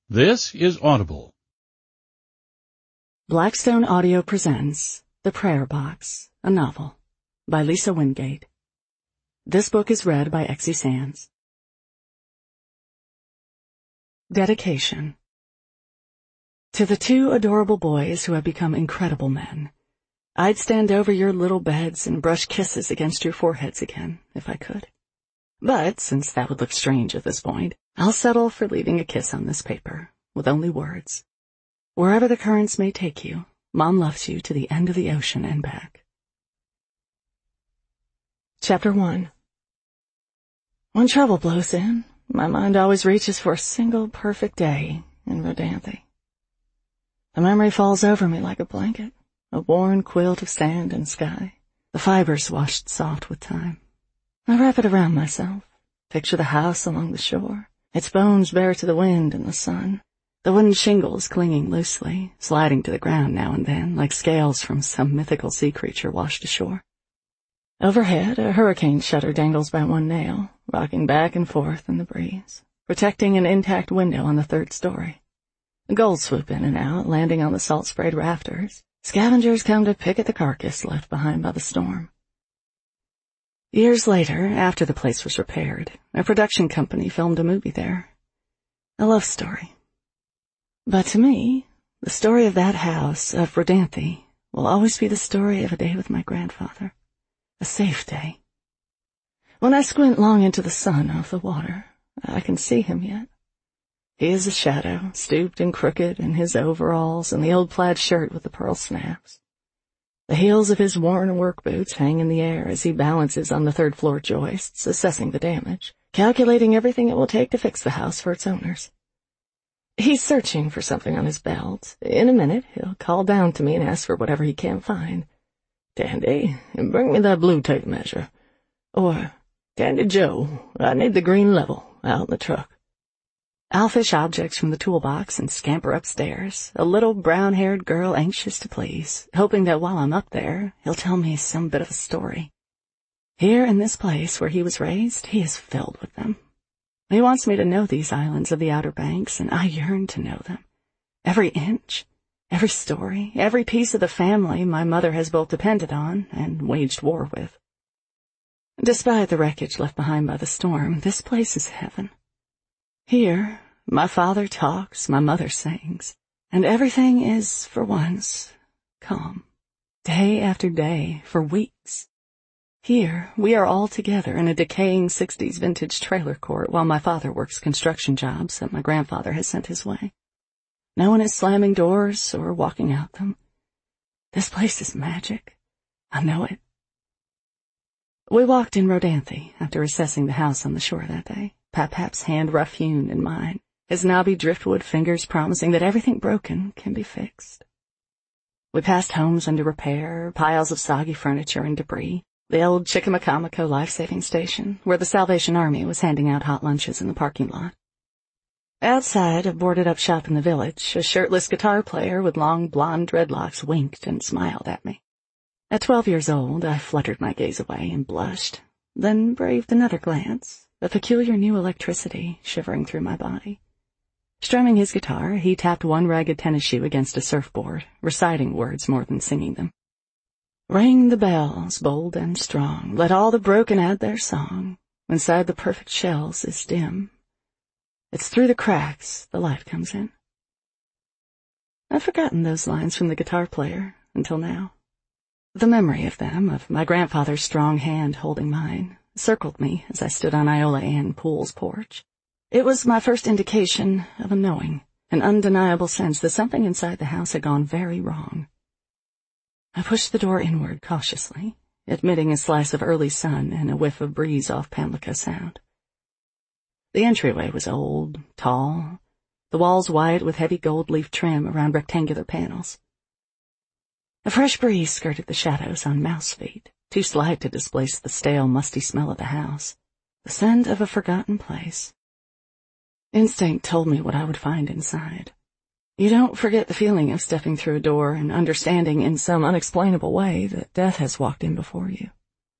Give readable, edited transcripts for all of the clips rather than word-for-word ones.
This is Audible. Blackstone Audio presents The Prayer Box, a novel, by Lisa Wingate. This book is read by Exie Sands. Dedication. To the two adorable boys who have become incredible men, I'd stand over your little beds and brush kisses against your foreheads again, if I could. But, since that would look strange at this point, I'll settle for leaving a kiss on this paper, with only words. Wherever the currents may take you, Mom loves you to the end of the ocean and back. Chapter 1. When trouble blows in, my mind always reaches for a single perfect day in Rodanthe. The memory falls over me like a blanket, a worn quilt of sand and sky, the fibers washed soft with time. I wrap it around myself, picture the house along the shore, its bones bare to the wind and the sun, the wooden shingles clinging loosely, sliding to the ground now and then like scales from some mythical sea creature washed ashore. Overhead, a hurricane shutter dangles by one nail, rocking back and forth in the breeze, protecting an intact window on the third story. Gulls swoop in and out, landing on the salt-sprayed rafters. Scavengers come to pick at the carcass left behind by the storm. Years later, after the place was repaired, a production company filmed a movie there. A love story. But to me, the story of that house, of Rodanthe, will always be the story of a day with my grandfather. A safe day. When I squint long into the sun off the water, I can see him yet. He is a shadow, stooped and crooked in his overalls and the old plaid shirt with the pearl snaps. The heels of his worn work boots hang in the air as he balances on the third-floor joists, assessing the damage, calculating everything it will take to fix the house for its owners. He's searching for something on his belt. In a minute, he'll call down to me and ask for whatever he can't find. "Dandy, bring me that blue tape measure." Or, "Dandy Joe, I need the green level out in the truck." I'll fish objects from the toolbox and scamper upstairs, a little brown-haired girl anxious to please, hoping that while I'm up there, he'll tell me some bit of a story. Here in this place where he was raised, he is filled with them. He wants me to know these islands of the Outer Banks, and I yearn to know them. Every inch, every story, every piece of the family my mother has both depended on and waged war with. Despite the wreckage left behind by the storm, this place is heaven. Here, my father talks, my mother sings, and everything is, for once, calm. Day after day, for weeks. Here, we are all together in a decaying 60s vintage trailer court while my father works construction jobs that my grandfather has sent his way. No one is slamming doors or walking out them. This place is magic. I know it. We walked in Rodanthe after assessing the house on the shore that day. Pap-Pap's hand rough-hewn in mine, his knobby driftwood fingers promising that everything broken can be fixed. We passed homes under repair, piles of soggy furniture and debris, the old Chickamaucomico life-saving station, where the Salvation Army was handing out hot lunches in the parking lot. Outside a boarded-up shop in the village, a shirtless guitar player with long blonde dreadlocks winked and smiled at me. At 12 years old, I fluttered my gaze away and blushed, then braved another glance. A peculiar new electricity shivering through my body. Strumming his guitar, he tapped one ragged tennis shoe against a surfboard, reciting words more than singing them. Ring the bells, bold and strong, let all the broken add their song. Inside the perfect shells is dim. It's through the cracks the light comes in. I've forgotten those lines from the guitar player until now. The memory of them, of my grandfather's strong hand holding mine, circled me as I stood on Iola Ann Poole's porch. It was my first indication of a knowing, an undeniable sense that something inside the house had gone very wrong. I pushed the door inward cautiously, admitting a slice of early sun and a whiff of breeze off Pamlico Sound. The entryway was old, tall, the walls white with heavy gold-leaf trim around rectangular panels. A fresh breeze skirted the shadows on mouse feet, too slight to displace the stale, musty smell of the house, the scent of a forgotten place. Instinct told me what I would find inside. You don't forget the feeling of stepping through a door and understanding in some unexplainable way that death has walked in before you.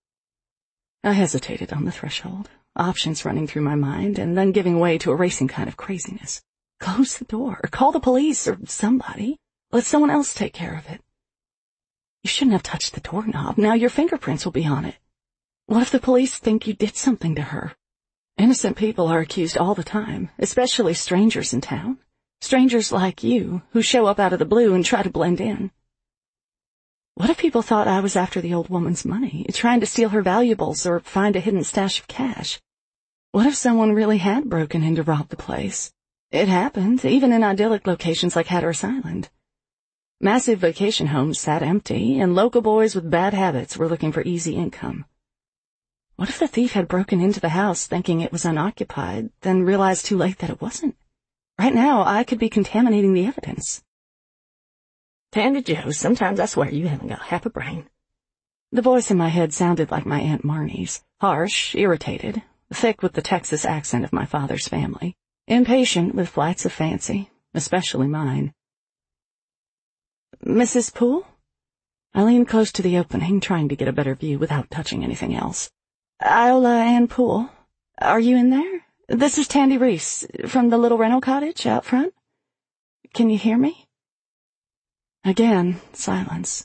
I hesitated on the threshold, options running through my mind and then giving way to a racing kind of craziness. Close the door. Call the police or somebody. Let someone else take care of it. You shouldn't have touched the doorknob. Now your fingerprints will be on it. What if the police think you did something to her? Innocent people are accused all the time, especially strangers in town. Strangers like you, who show up out of the blue and try to blend in. What if people thought I was after the old woman's money, trying to steal her valuables or find a hidden stash of cash? What if someone really had broken in to rob the place? It happened, even in idyllic locations like Hatteras Island. Massive vacation homes sat empty, and local boys with bad habits were looking for easy income. What if the thief had broken into the house thinking it was unoccupied, then realized too late that it wasn't? Right now, I could be contaminating the evidence. Tandy Joe, sometimes I swear you haven't got half a brain. The voice in my head sounded like my Aunt Marnie's, harsh, irritated, thick with the Texas accent of my father's family, impatient with flights of fancy, especially mine. Mrs. Poole? I leaned close to the opening, trying to get a better view without touching anything else. Iola Ann Poole, are you in there? This is Tandy Reese, from the little rental cottage out front. Can you hear me? Again, silence.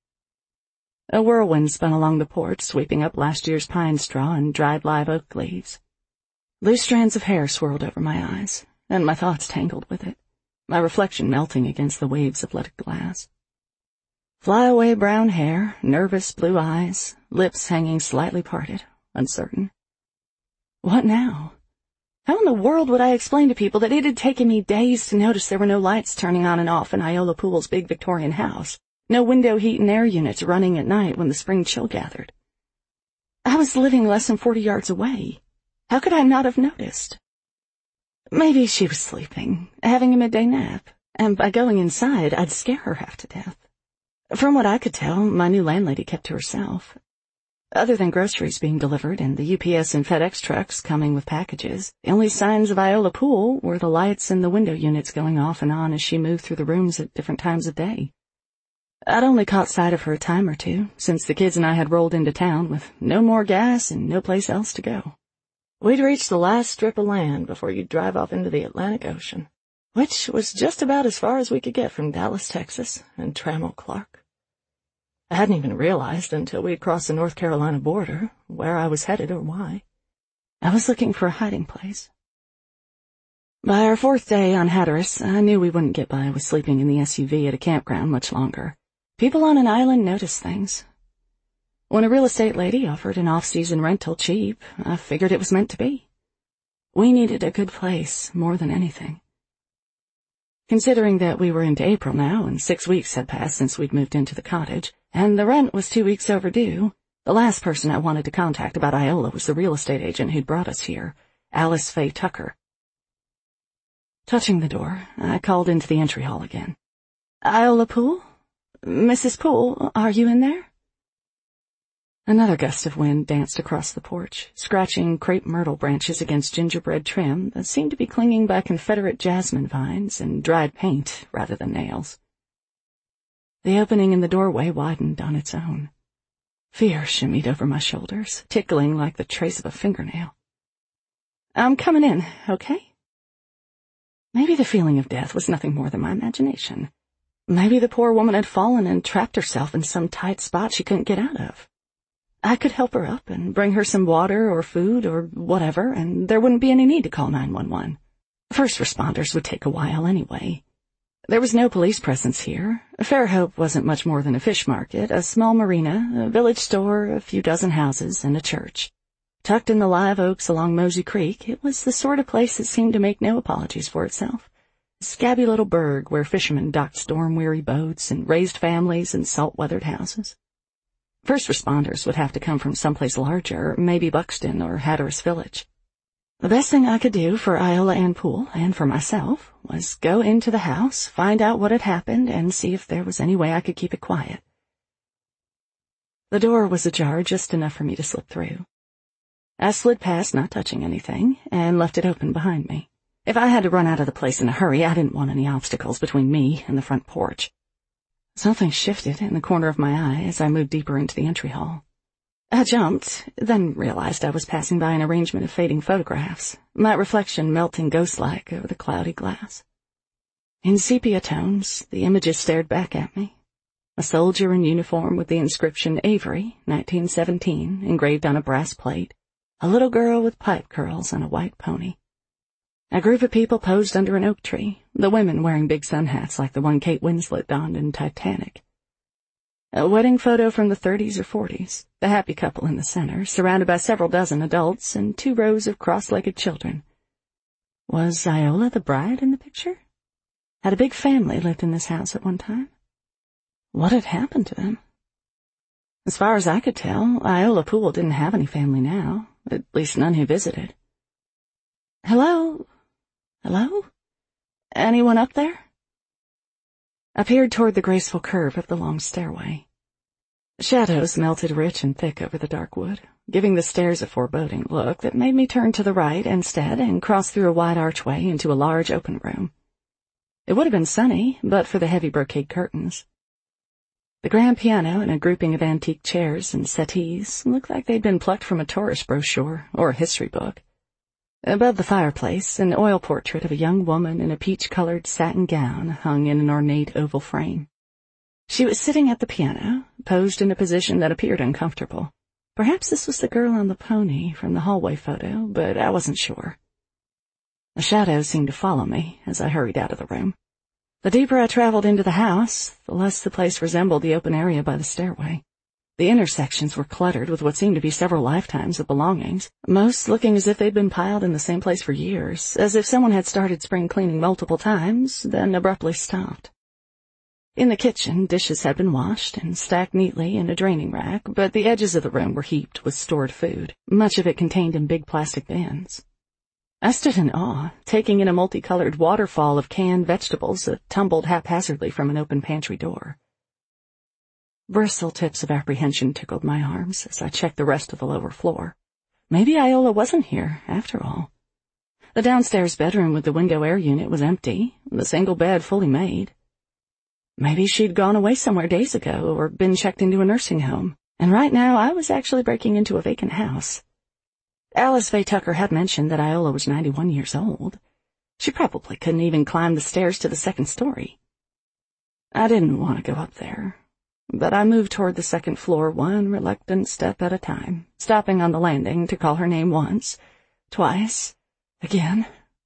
A whirlwind spun along the porch, sweeping up last year's pine straw and dried live oak leaves. Loose strands of hair swirled over my eyes, and my thoughts tangled with it, my reflection melting against the waves of leaded glass. Flyaway brown hair, nervous blue eyes, lips hanging slightly parted, uncertain. What now? How in the world would I explain to people that it had taken me days to notice there were no lights turning on and off in Iola Poole's big Victorian house, no window heat and air units running at night when the spring chill gathered? I was living less than 40 yards away. How could I not have noticed? Maybe she was sleeping, having a midday nap, and by going inside, I'd scare her half to death. From what I could tell, my new landlady kept to herself. Other than groceries being delivered and the UPS and FedEx trucks coming with packages, the only signs of Iola Poole were the lights in the window units going off and on as she moved through the rooms at different times of day. I'd only caught sight of her a time or two, since the kids and I had rolled into town with no more gas and no place else to go. We'd reached the last strip of land before you'd drive off into the Atlantic Ocean, which was just about as far as we could get from Dallas, Texas, and Trammell Clark. I hadn't even realized until we'd crossed the North Carolina border where I was headed or why. I was looking for a hiding place. By our fourth day on Hatteras, I knew we wouldn't get by with sleeping in the SUV at a campground much longer. People on an island notice things. When a real estate lady offered an off-season rental cheap, I figured it was meant to be. We needed a good place more than anything. Considering that we were into April now and 6 weeks had passed since we'd moved into the cottage, and the rent was 2 weeks overdue, the last person I wanted to contact about Iola was the real estate agent who'd brought us here, Alice Faye Tucker. Touching the door, I called into the entry hall again. Iola Poole? Mrs. Poole, are you in there? Another gust of wind danced across the porch, scratching crepe myrtle branches against gingerbread trim that seemed to be clinging by Confederate jasmine vines and dried paint rather than nails. The opening in the doorway widened on its own. Fear shimmied over my shoulders, tickling like the trace of a fingernail. I'm coming in, okay? Maybe the feeling of death was nothing more than my imagination. Maybe the poor woman had fallen and trapped herself in some tight spot she couldn't get out of. I could help her up and bring her some water or food or whatever, and there wouldn't be any need to call 911. First responders would take a while anyway. There was no police presence here. Fairhope wasn't much more than a fish market, a small marina, a village store, a few dozen houses, and a church. Tucked in the live oaks along Mosey Creek, it was the sort of place that seemed to make no apologies for itself. A scabby little burg where fishermen docked storm-weary boats and raised families in salt-weathered houses. First responders would have to come from someplace larger, maybe Buxton or Hatteras Village. The best thing I could do for Iola Ann Poole and for myself was go into the house, find out what had happened, and see if there was any way I could keep it quiet. The door was ajar just enough for me to slip through. I slid past, not touching anything, and left it open behind me. If I had to run out of the place in a hurry, I didn't want any obstacles between me and the front porch. Something shifted in the corner of my eye as I moved deeper into the entry hall. I jumped, then realized I was passing by an arrangement of fading photographs, my reflection melting ghost-like over the cloudy glass. In sepia tones, the images stared back at me. A soldier in uniform with the inscription Avery, 1917, engraved on a brass plate. A little girl with pipe curls on a white pony. A group of people posed under an oak tree, the women wearing big sun hats like the one Kate Winslet donned in Titanic. A wedding photo from the 30s or 40s, the happy couple in the center, surrounded by several dozen adults and 2 rows of cross-legged children. Was Iola the bride in the picture? Had a big family lived in this house at one time? What had happened to them? As far as I could tell, Iola Poole didn't have any family now, at least none who visited. Hello? Hello? Anyone up there? I peered toward the graceful curve of the long stairway. Shadows melted rich and thick over the dark wood, giving the stairs a foreboding look that made me turn to the right instead and cross through a wide archway into a large open room. It would have been sunny, but for the heavy brocade curtains. The grand piano and a grouping of antique chairs and settees looked like they'd been plucked from a tourist brochure or a history book. Above the fireplace, an oil portrait of a young woman in a peach-colored satin gown hung in an ornate oval frame. She was sitting at the piano, posed in a position that appeared uncomfortable. Perhaps this was the girl on the pony from the hallway photo, but I wasn't sure. A shadow seemed to follow me as I hurried out of the room. The deeper I traveled into the house, the less the place resembled the open area by the stairway. The intersections were cluttered with what seemed to be several lifetimes of belongings, most looking as if they'd been piled in the same place for years, as if someone had started spring cleaning multiple times, then abruptly stopped. In the kitchen, dishes had been washed and stacked neatly in a draining rack, but the edges of the room were heaped with stored food, much of it contained in big plastic bins. I stood in awe, taking in a multicolored waterfall of canned vegetables that tumbled haphazardly from an open pantry door. Bristle tips of apprehension tickled my arms as I checked the rest of the lower floor. Maybe Iola wasn't here, after all. The downstairs bedroom with the window air unit was empty, the single bed fully made. Maybe she'd gone away somewhere days ago or been checked into a nursing home, and right now I was actually breaking into a vacant house. Alice Faye Tucker had mentioned that Iola was 91 years old. She probably couldn't even climb the stairs to the second story. I didn't want to go up there, but I moved toward the second floor one reluctant step at a time, stopping on the landing to call her name once, twice, again.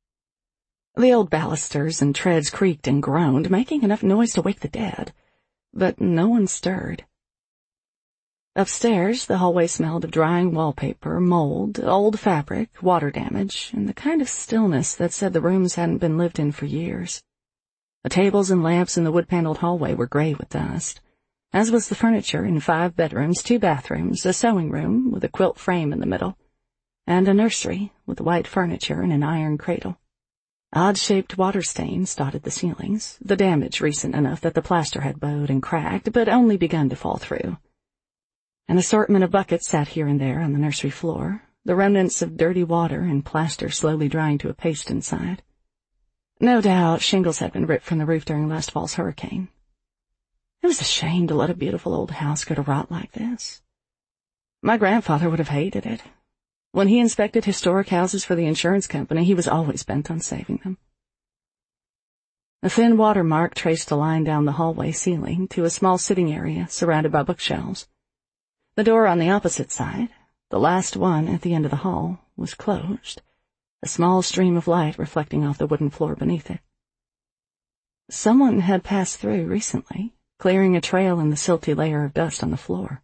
The old balusters and treads creaked and groaned, making enough noise to wake the dead, but no one stirred. Upstairs, the hallway smelled of drying wallpaper, mold, old fabric, water damage, and the kind of stillness that said the rooms hadn't been lived in for years. The tables and lamps in the wood-paneled hallway were gray with dust, as was the furniture in 5 bedrooms, 2 bathrooms, a sewing room with a quilt frame in the middle, and a nursery with white furniture and an iron cradle. Odd-shaped water stains dotted the ceilings, the damage recent enough that the plaster had bowed and cracked, but only begun to fall through. An assortment of buckets sat here and there on the nursery floor, the remnants of dirty water and plaster slowly drying to a paste inside. No doubt shingles had been ripped from the roof during last fall's hurricane. It was a shame to let a beautiful old house go to rot like this. My grandfather would have hated it. When he inspected historic houses for the insurance company, he was always bent on saving them. A thin watermark traced a line down the hallway ceiling to a small sitting area surrounded by bookshelves. The door on the opposite side, the last one at the end of the hall, was closed, a small stream of light reflecting off the wooden floor beneath it. Someone had passed through recently, clearing a trail in the silty layer of dust on the floor.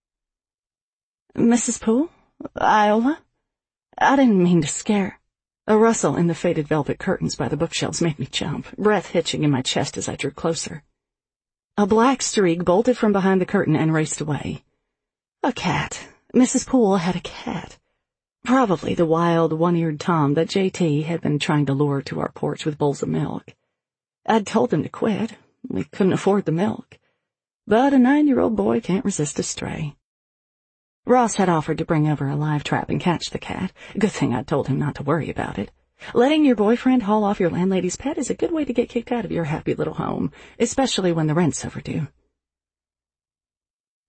Mrs. Poole? Iola? I didn't mean to scare. A rustle in the faded velvet curtains by the bookshelves made me jump, breath hitching in my chest as I drew closer. A black streak bolted from behind the curtain and raced away. A cat. Mrs. Poole had a cat. Probably the wild, one-eared Tom that J.T. had been trying to lure to our porch with bowls of milk. I'd told him to quit. We couldn't afford the milk. But a 9-year-old boy can't resist a stray. Ross had offered to bring over a live trap and catch the cat. Good thing I'd told him not to worry about it. Letting your boyfriend haul off your landlady's pet is a good way to get kicked out of your happy little home, especially when the rent's overdue.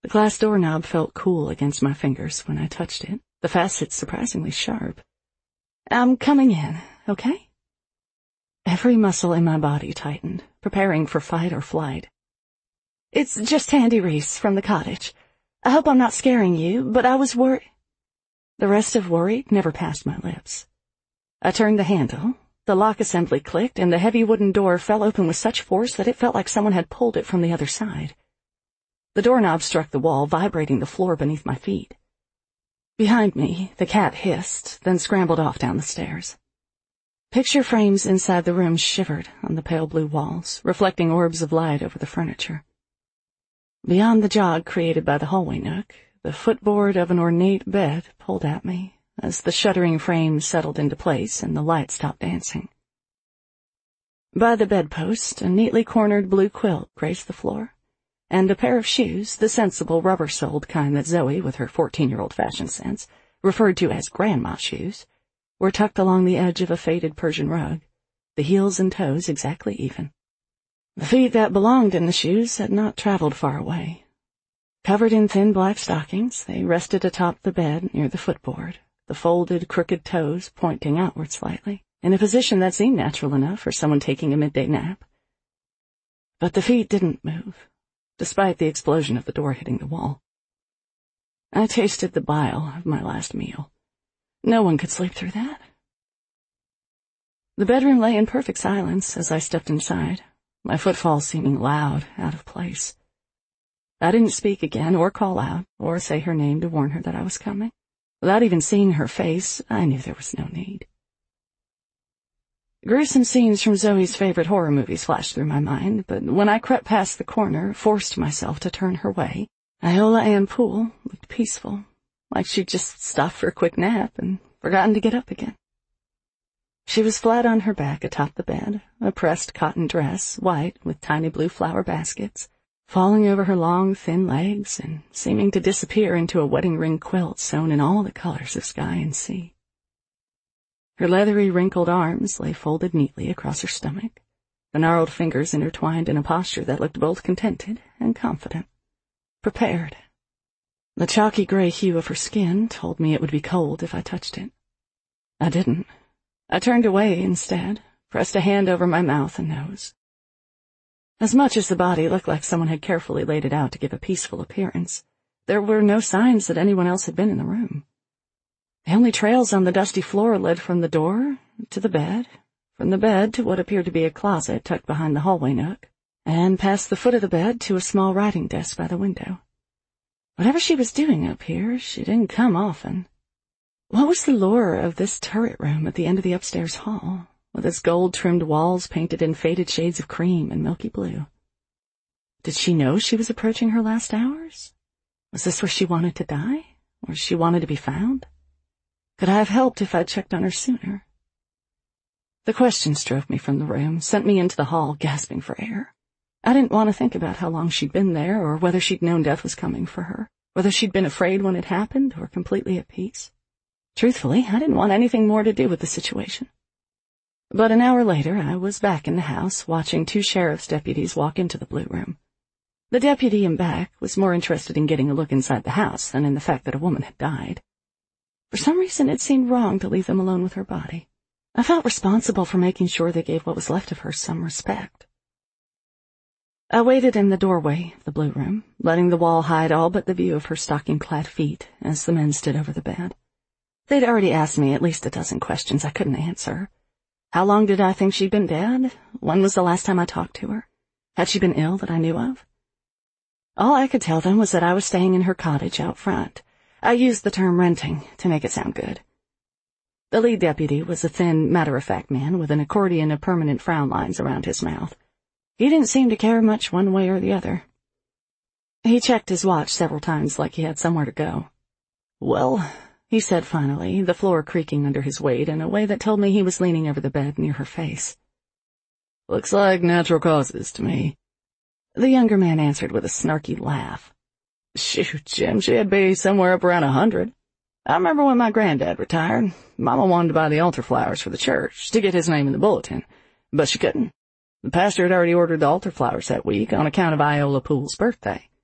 The glass doorknob felt cool against my fingers when I touched it, the facets surprisingly sharp. "I'm coming in, okay?" Every muscle in my body tightened, preparing for fight or flight. "It's just Tandy Reese from the cottage. I hope I'm not scaring you, but I was worried." The rest of worried never passed my lips. I turned the handle, the lock assembly clicked, and the heavy wooden door fell open with such force that it felt like someone had pulled it from the other side. The doorknob struck the wall, vibrating the floor beneath my feet. Behind me, the cat hissed, then scrambled off down the stairs. Picture frames inside the room shivered on the pale blue walls, reflecting orbs of light over the furniture. Beyond the jog created by the hallway nook, the footboard of an ornate bed pulled at me as the shuddering frames settled into place and the light stopped dancing. By the bedpost, a neatly cornered blue quilt graced the floor, and a pair of shoes, the sensible rubber-soled kind that Zoe, with her 14-year-old fashion sense, referred to as grandma shoes, were tucked along the edge of a faded Persian rug, the heels and toes exactly even. The feet that belonged in the shoes had not traveled far away. Covered in thin black stockings, they rested atop the bed near the footboard, the folded, crooked toes pointing outward slightly, in a position that seemed natural enough for someone taking a midday nap. But the feet didn't move, despite the explosion of the door hitting the wall. I tasted the bile of my last meal. No one could sleep through that. The bedroom lay in perfect silence as I stepped inside, my footfalls seeming loud, out of place. I didn't speak again or call out or say her name to warn her that I was coming. Without even seeing her face, I knew there was no need. Gruesome scenes from Zoe's favorite horror movies flashed through my mind, but when I crept past the corner, forced myself to turn her way, Iola Ann Poole looked peaceful, like she'd just stopped for a quick nap and forgotten to get up again. She was flat on her back atop the bed, a pressed cotton dress, white with tiny blue flower baskets, falling over her long, thin legs and seeming to disappear into a wedding ring quilt sewn in all the colors of sky and sea. Her leathery, wrinkled arms lay folded neatly across her stomach, the gnarled fingers intertwined in a posture that looked both contented and confident, prepared. The chalky gray hue of her skin told me it would be cold if I touched it. I didn't. I turned away instead, pressed a hand over my mouth and nose. As much as the body looked like someone had carefully laid it out to give a peaceful appearance, there were no signs that anyone else had been in the room. The only trails on the dusty floor led from the door to the bed, from the bed to what appeared to be a closet tucked behind the hallway nook, and past the foot of the bed to a small writing desk by the window. Whatever she was doing up here, she didn't come often. What was the lure of this turret room at the end of the upstairs hall, with its gold-trimmed walls painted in faded shades of cream and milky blue? Did she know she was approaching her last hours? Was this where she wanted to die, or she wanted to be found? Could I have helped if I'd checked on her sooner? The questions drove me from the room, sent me into the hall, gasping for air. I didn't want to think about how long she'd been there, or whether she'd known death was coming for her, whether she'd been afraid when it happened, or completely at peace. Truthfully, I didn't want anything more to do with the situation. But an hour later, I was back in the house, watching two sheriff's deputies walk into the blue room. The deputy in back was more interested in getting a look inside the house than in the fact that a woman had died. For some reason, it seemed wrong to leave them alone with her body. I felt responsible for making sure they gave what was left of her some respect. I waited in the doorway of the blue room, letting the wall hide all but the view of her stocking-clad feet as the men stood over the bed. They'd already asked me at least a dozen questions I couldn't answer. How long did I think she'd been dead? When was the last time I talked to her? Had she been ill that I knew of? All I could tell them was that I was staying in her cottage out front. I used the term renting to make it sound good. The lead deputy was a thin, matter-of-fact man with an accordion of permanent frown lines around his mouth. He didn't seem to care much one way or the other. He checked his watch several times like he had somewhere to go. "Well," he said finally, the floor creaking under his weight in a way that told me he was leaning over the bed near her face. "Looks like natural causes to me." The younger man answered with a snarky laugh. "Shoot, Jim, she'd be somewhere up around 100. I remember when my granddad retired, Mama wanted to buy the altar flowers for the church to get his name in the bulletin, but she couldn't. The pastor had already ordered the altar flowers that week on account of Iola Poole's birthday.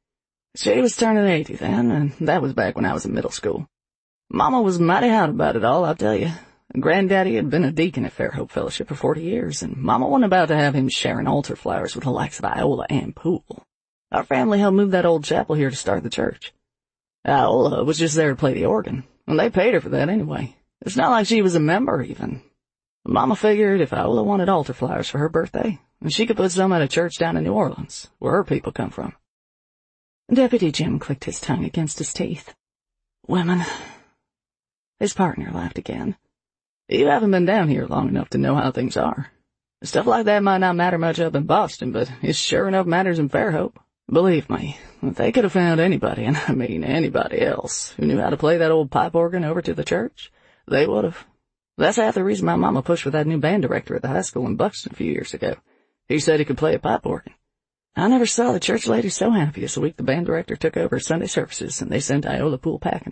She was turning 80 then, and that was back when I was in middle school. Mama was mighty hot about it all, I'll tell you. Granddaddy had been a deacon at Fairhope Fellowship for 40 years, and Mama wasn't about to have him sharing altar flowers with the likes of Iola and Poole. Our family helped move that old chapel here to start the church. Iola was just there to play the organ, and they paid her for that anyway. It's not like she was a member, even. Mama figured if Iola wanted altar flowers for her birthday, she could put some at a church down in New Orleans, where her people come from. Deputy Jim clicked his tongue against his teeth. Women. His partner laughed again. You haven't been down here long enough to know how things are. Stuff like that might not matter much up in Boston, but it sure enough matters in Fairhope. Believe me, if they could have found anybody, and I mean anybody else, who knew how to play that old pipe organ over to the church, they would have. That's half the reason my mama pushed for that new band director at the high school in Buxton a few years ago. He said he could play a pipe organ. I never saw the church lady so happy as the week the band director took over Sunday services and they sent Iola Poole packing.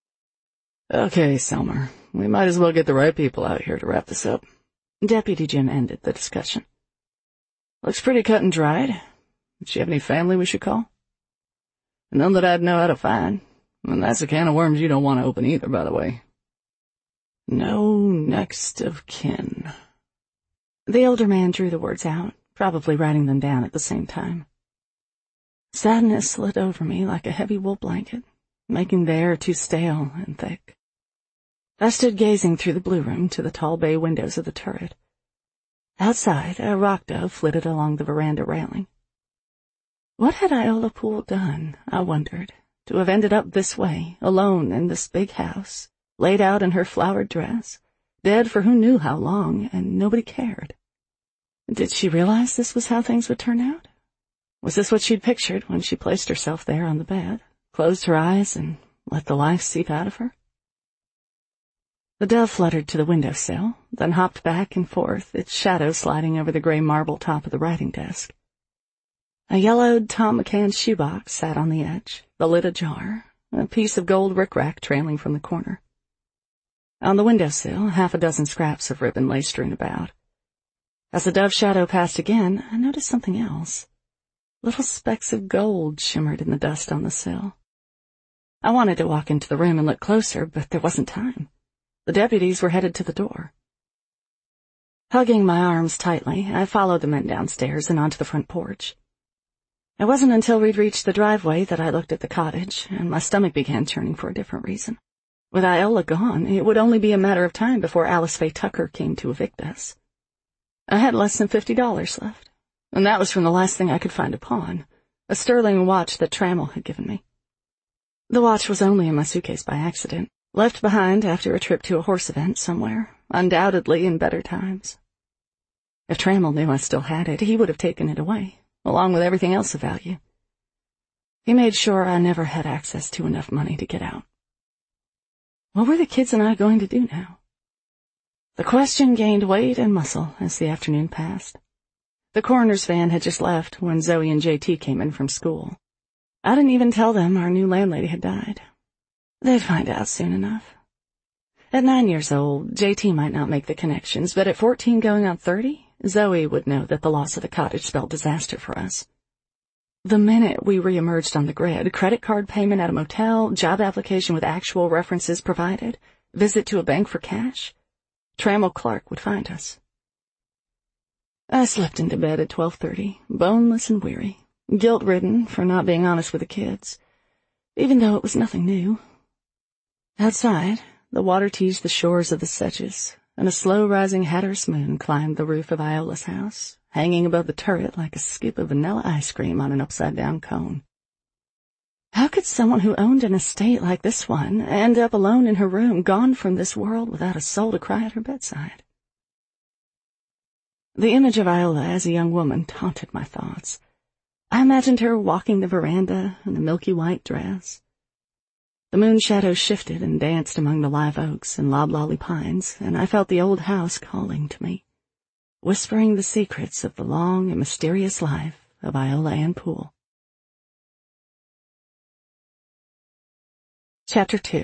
Okay, Selmer, we might as well get the right people out here to wrap this up. Deputy Jim ended the discussion. Looks pretty cut and dried. Does she have any family we should call? None that I'd know how to find. And that's a can of worms you don't want to open either, by the way. No next of kin. The older man drew the words out, probably writing them down at the same time. Sadness slid over me like a heavy wool blanket, making the air too stale and thick. I stood gazing through the blue room to the tall bay windows of the turret. Outside, a rock dove flitted along the veranda railing. What had Iola Poole done, I wondered, to have ended up this way, alone in this big house, laid out in her flowered dress, dead for who knew how long, and nobody cared? Did she realize this was how things would turn out? Was this what she'd pictured when she placed herself there on the bed, closed her eyes, and let the life seep out of her? The dove fluttered to the windowsill, then hopped back and forth, its shadow sliding over the gray marble top of the writing desk. A yellowed Tom McCann shoebox sat on the edge, the lid ajar, a piece of gold rickrack trailing from the corner. On the windowsill, half a dozen scraps of ribbon lay strewn about. As the dove shadow passed again, I noticed something else. Little specks of gold shimmered in the dust on the sill. I wanted to walk into the room and look closer, but there wasn't time. The deputies were headed to the door. Hugging my arms tightly, I followed the men downstairs and onto the front porch. It wasn't until we'd reached the driveway that I looked at the cottage, and my stomach began churning for a different reason. With Iola gone, it would only be a matter of time before Alice Faye Tucker came to evict us. I had less than $50 left, and that was from the last thing I could find to pawn, a sterling watch that Trammell had given me. The watch was only in my suitcase by accident, left behind after a trip to a horse event somewhere, undoubtedly in better times. If Trammell knew I still had it, he would have taken it away, along with everything else of value. He made sure I never had access to enough money to get out. What were the kids and I going to do now? The question gained weight and muscle as the afternoon passed. The coroner's van had just left when Zoe and JT came in from school. I didn't even tell them our new landlady had died. They'd find out soon enough. At 9 years old, JT might not make the connections, but at 14 going on 30, Zoe would know that the loss of the cottage spelled disaster for us. The minute we reemerged on the grid, credit card payment at a motel, job application with actual references provided, visit to a bank for cash, Trammell Clark would find us. I slipped into bed at 12:30, boneless and weary, guilt-ridden for not being honest with the kids, even though it was nothing new. Outside, the water teased the shores of the sedges, and a slow-rising Hatteras moon climbed the roof of Iola's house, hanging above the turret like a scoop of vanilla ice cream on an upside-down cone. How could someone who owned an estate like this one end up alone in her room, gone from this world without a soul to cry at her bedside? The image of Iola as a young woman taunted my thoughts. I imagined her walking the veranda in a milky white dress. The moon shadows shifted and danced among the live oaks and loblolly pines, and I felt the old house calling to me, whispering the secrets of the long and mysterious life of Iola Ann Poole. Chapter 2.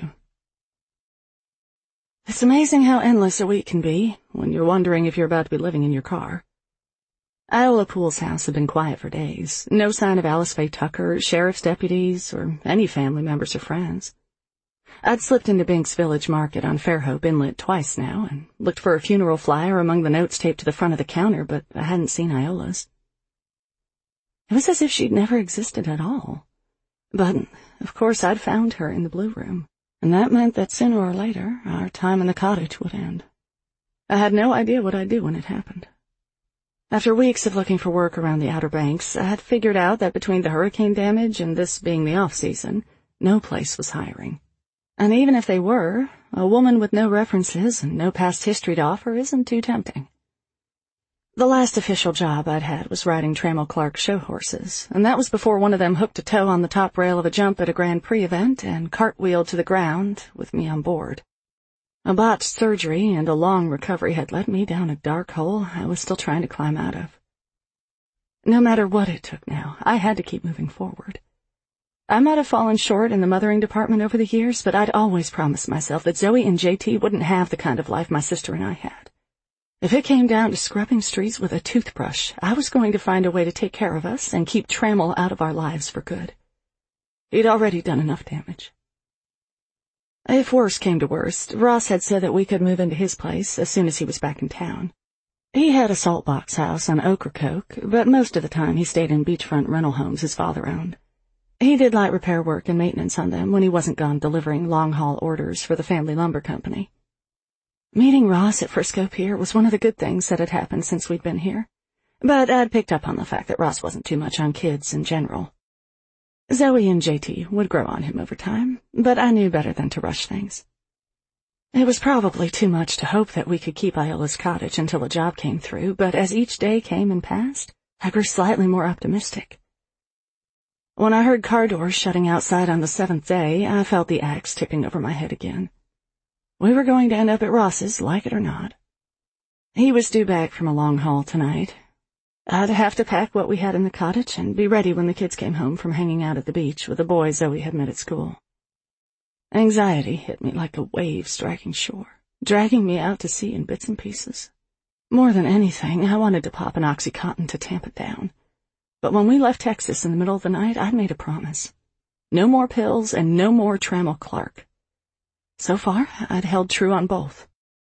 It's amazing how endless a week can be when you're wondering if you're about to be living in your car. Iola Poole's house had been quiet for days. No sign of Alice Faye Tucker, sheriff's deputies, or any family members or friends. I'd slipped into Binks Village Market on Fairhope Inlet twice now and looked for a funeral flyer among the notes taped to the front of the counter, but I hadn't seen Iola's. It was as if she'd never existed at all. But, of course, I'd found her in the Blue Room, and that meant that sooner or later our time in the cottage would end. I had no idea what I'd do when it happened. After weeks of looking for work around the Outer Banks, I had figured out that between the hurricane damage and this being the off-season, no place was hiring. And even if they were, a woman with no references and no past history to offer isn't too tempting. The last official job I'd had was riding Trammell Clark show horses, and that was before one of them hooked a toe on the top rail of a jump at a Grand Prix event and cartwheeled to the ground with me on board. A botched surgery and a long recovery had led me down a dark hole I was still trying to climb out of. No matter what it took now, I had to keep moving forward. I might have fallen short in the mothering department over the years, but I'd always promised myself that Zoe and JT wouldn't have the kind of life my sister and I had. If it came down to scrubbing streets with a toothbrush, I was going to find a way to take care of us and keep Trammell out of our lives for good. He'd already done enough damage. If worst came to worst, Ross had said that we could move into his place as soon as he was back in town. He had a salt box house on Ocracoke, but most of the time he stayed in beachfront rental homes his father owned. He did light repair work and maintenance on them when he wasn't gone delivering long-haul orders for the family lumber company. Meeting Ross at Frisco Pier was one of the good things that had happened since we'd been here, but I'd picked up on the fact that Ross wasn't too much on kids in general. Zoe and JT would grow on him over time, but I knew better than to rush things. It was probably too much to hope that we could keep Iola's cottage until a job came through, but as each day came and passed, I grew slightly more optimistic. When I heard car doors shutting outside on the 7th day, I felt the axe tipping over my head again. We were going to end up at Ross's, like it or not. He was due back from a long haul tonight. I'd have to pack what we had in the cottage and be ready when the kids came home from hanging out at the beach with the boy Zoe had met at school. Anxiety hit me like a wave striking shore, dragging me out to sea in bits and pieces. More than anything, I wanted to pop an Oxycontin to tamp it down. But when we left Texas in the middle of the night, I'd made a promise. No more pills and no more Trammell Clark. So far, I'd held true on both.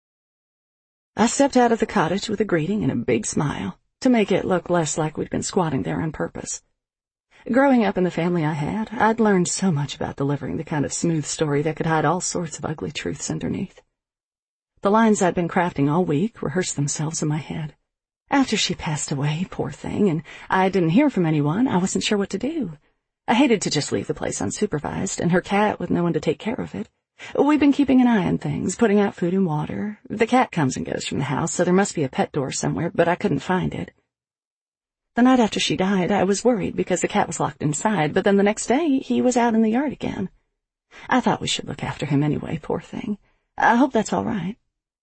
I stepped out of the cottage with a greeting and a big smile, to make it look less like we'd been squatting there on purpose. Growing up in the family I had, I'd learned so much about delivering the kind of smooth story that could hide all sorts of ugly truths underneath. The lines I'd been crafting all week rehearsed themselves in my head. After she passed away, poor thing, and I didn't hear from anyone, I wasn't sure what to do. I hated to just leave the place unsupervised, and her cat with no one to take care of it. We've been keeping an eye on things, putting out food and water. The cat comes and goes from the house, so there must be a pet door somewhere, but I couldn't find it. The night after she died, I was worried because the cat was locked inside, but then the next day, he was out in the yard again. I thought we should look after him anyway, poor thing. I hope that's all right.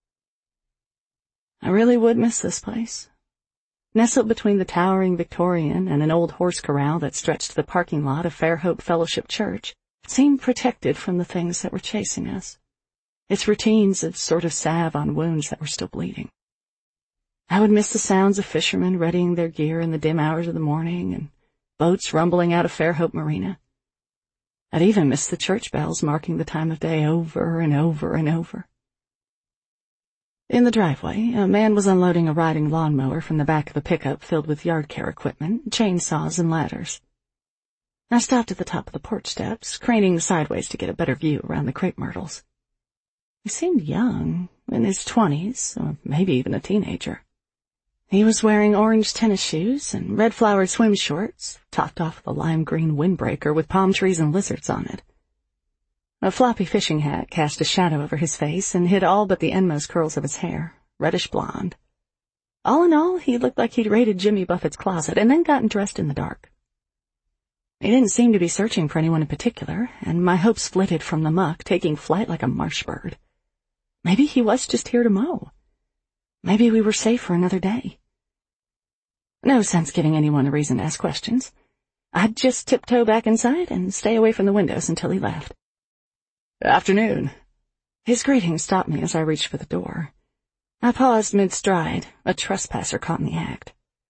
I really would miss this place. Nestled between the towering Victorian and an old horse corral that stretched to the parking lot of Fairhope Fellowship Church, it seemed protected from the things that were chasing us. Its routines a sort of salve on wounds that were still bleeding. I would miss the sounds of fishermen readying their gear in the dim hours of the morning and boats rumbling out of Fairhope Marina. I'd even miss the church bells marking the time of day over and over and over. In the driveway, a man was unloading a riding lawnmower from the back of a pickup filled with yard care equipment, chainsaws, and ladders. I stopped at the top of the porch steps, craning sideways to get a better view around the crepe myrtles. He seemed young, in his 20s, or maybe even a teenager. He was wearing orange tennis shoes and red-flowered swim shorts, topped off with a lime-green windbreaker with palm trees and lizards on it. A floppy fishing hat cast a shadow over his face and hid all but the endmost curls of his hair, reddish blonde. All in all, he looked like he'd raided Jimmy Buffett's closet and then gotten dressed in the dark. He didn't seem to be searching for anyone in particular, and my hopes flitted from the muck, taking flight like a marsh bird. Maybe he was just here to mow. Maybe we were safe for another day. No sense giving anyone a reason to ask questions. I'd just tiptoe back inside and stay away from the windows until he left. "Afternoon." His greeting stopped me as I reached for the door. I paused mid-stride, a trespasser caught in the act.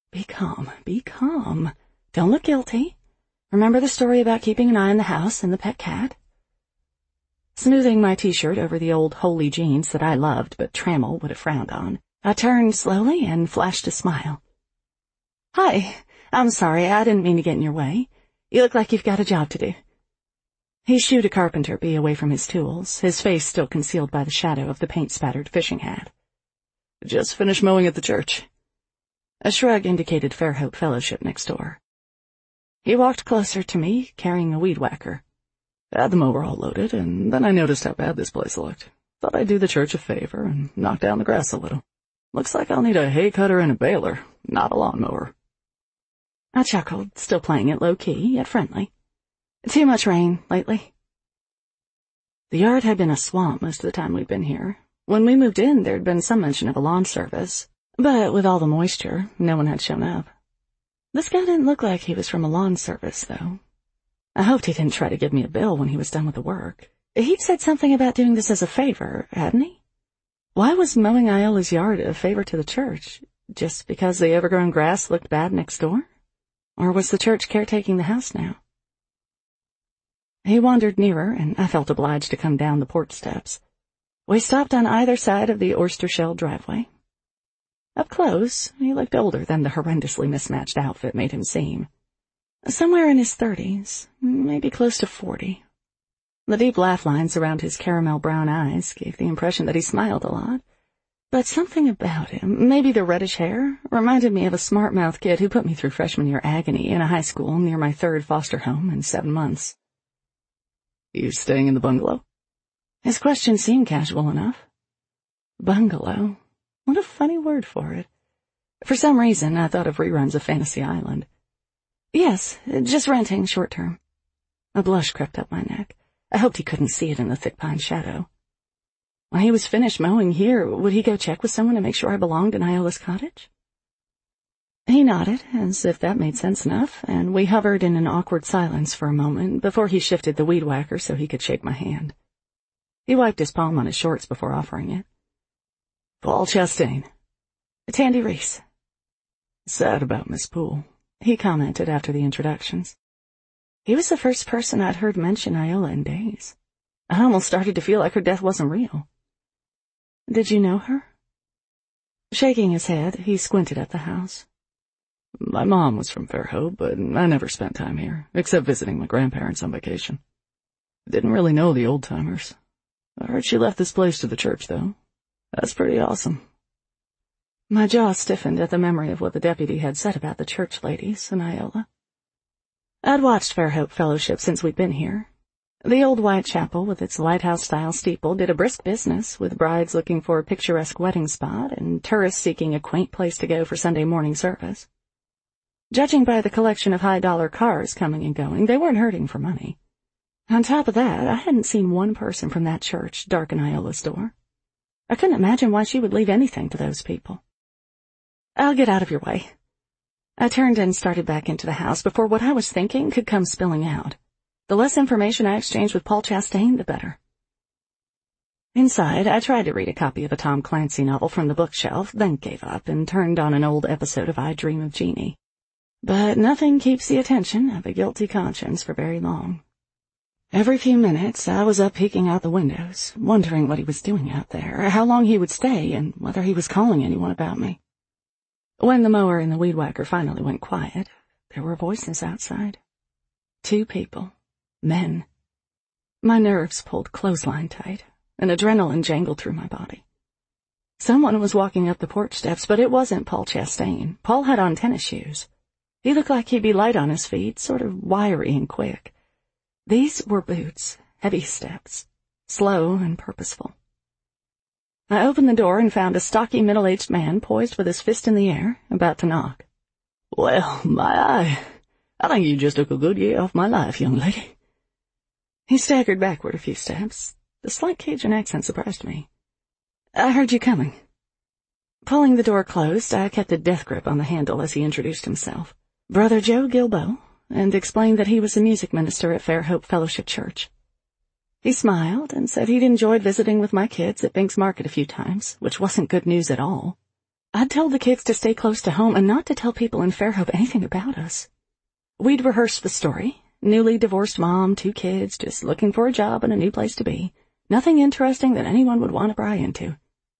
Be calm, be calm. Don't look guilty. Remember the story about keeping an eye on the house and the pet cat? Smoothing my t-shirt over the old holey jeans that I loved but Trammell would have frowned on, I turned slowly and flashed a smile. Hi, I'm sorry, I didn't mean to get in your way. You look like you've got a job to do. He shooed a carpenter bee away from his tools, his face still concealed by the shadow of the paint-spattered fishing hat. Just finished mowing at the church. A shrug indicated Fairhope Fellowship next door. He walked closer to me, carrying a weed whacker. I had the mower all loaded, and then I noticed how bad this place looked. Thought I'd do the church a favor and knock down the grass a little. Looks like I'll need a hay cutter and a baler, not a lawnmower. I chuckled, still playing it low-key, yet friendly. Too much rain lately. The yard had been a swamp most of the time we'd been here. When we moved in, there'd been some mention of a lawn service, but with all the moisture, no one had shown up. This guy didn't look like he was from a lawn service, though. I hoped he didn't try to give me a bill when he was done with the work. He'd said something about doing this as a favor, hadn't he? Why was mowing Iola's yard a favor to the church? Just because the overgrown grass looked bad next door? Or was the church caretaking the house now? He wandered nearer, and I felt obliged to come down the porch steps. We stopped on either side of the oyster-shell driveway. Up close, he looked older than the horrendously mismatched outfit made him seem. Somewhere in his 30s, maybe close to 40. The deep laugh lines around his caramel brown eyes gave the impression that he smiled a lot. But something about him, maybe the reddish hair, reminded me of a smart-mouthed kid who put me through freshman year agony in a high school near my third foster home in 7 months. You staying in the bungalow? His question seemed casual enough. Bungalow? What a funny word for it. For some reason, I thought of reruns of Fantasy Island. Yes, just renting short-term. A blush crept up my neck. I hoped he couldn't see it in the thick pine shadow. When he was finished mowing here, would he go check with someone to make sure I belonged in Iola's cottage? He nodded, as if that made sense enough, and we hovered in an awkward silence for a moment before he shifted the weed whacker so he could shake my hand. He wiped his palm on his shorts before offering it. Paul Chastain. Tandy Reese. Sad about Miss Poole, he commented after the introductions. He was the first person I'd heard mention Iola in days. I almost started to feel like her death wasn't real. Did you know her? Shaking his head, he squinted at the house. My mom was from Fairhope, but I never spent time here, except visiting my grandparents on vacation. Didn't really know the old-timers. I heard she left this place to the church, though. That's pretty awesome. My jaw stiffened at the memory of what the deputy had said about the church ladies and Iola. I'd watched Fairhope Fellowship since we'd been here. The old white chapel with its lighthouse-style steeple did a brisk business, with brides looking for a picturesque wedding spot and tourists seeking a quaint place to go for Sunday morning service. Judging by the collection of high-dollar cars coming and going, they weren't hurting for money. On top of that, I hadn't seen one person from that church darken Iola's door. I couldn't imagine why she would leave anything to those people. I'll get out of your way. I turned and started back into the house before what I was thinking could come spilling out. The less information I exchanged with Paul Chastain, the better. Inside, I tried to read a copy of a Tom Clancy novel from the bookshelf, then gave up and turned on an old episode of I Dream of Jeannie. But nothing keeps the attention of a guilty conscience for very long. Every few minutes, I was up peeking out the windows, wondering what he was doing out there, how long he would stay, and whether he was calling anyone about me. When the mower and the weed whacker finally went quiet, there were voices outside. 2 people. Men. My nerves pulled clothesline tight, and adrenaline jangled through my body. Someone was walking up the porch steps, but it wasn't Paul Chastain. Paul had on tennis shoes. He looked like he'd be light on his feet, sort of wiry and quick. These were boots, heavy steps, slow and purposeful. I opened the door and found a stocky middle-aged man poised with his fist in the air, about to knock. Well, my eye, I think you just took a good year off my life, young lady. He staggered backward a few steps. The slight Cajun accent surprised me. I heard you coming. Pulling the door closed, I kept a death grip on the handle as he introduced himself. Brother Joe Gilbo, and explained that he was a music minister at Fairhope Fellowship Church. He smiled and said he'd enjoyed visiting with my kids at Bink's Market a few times, which wasn't good news at all. I'd told the kids to stay close to home and not to tell people in Fairhope anything about us. We'd rehearsed the story. Newly divorced mom, 2 kids, just looking for a job and a new place to be. Nothing interesting that anyone would want to pry into.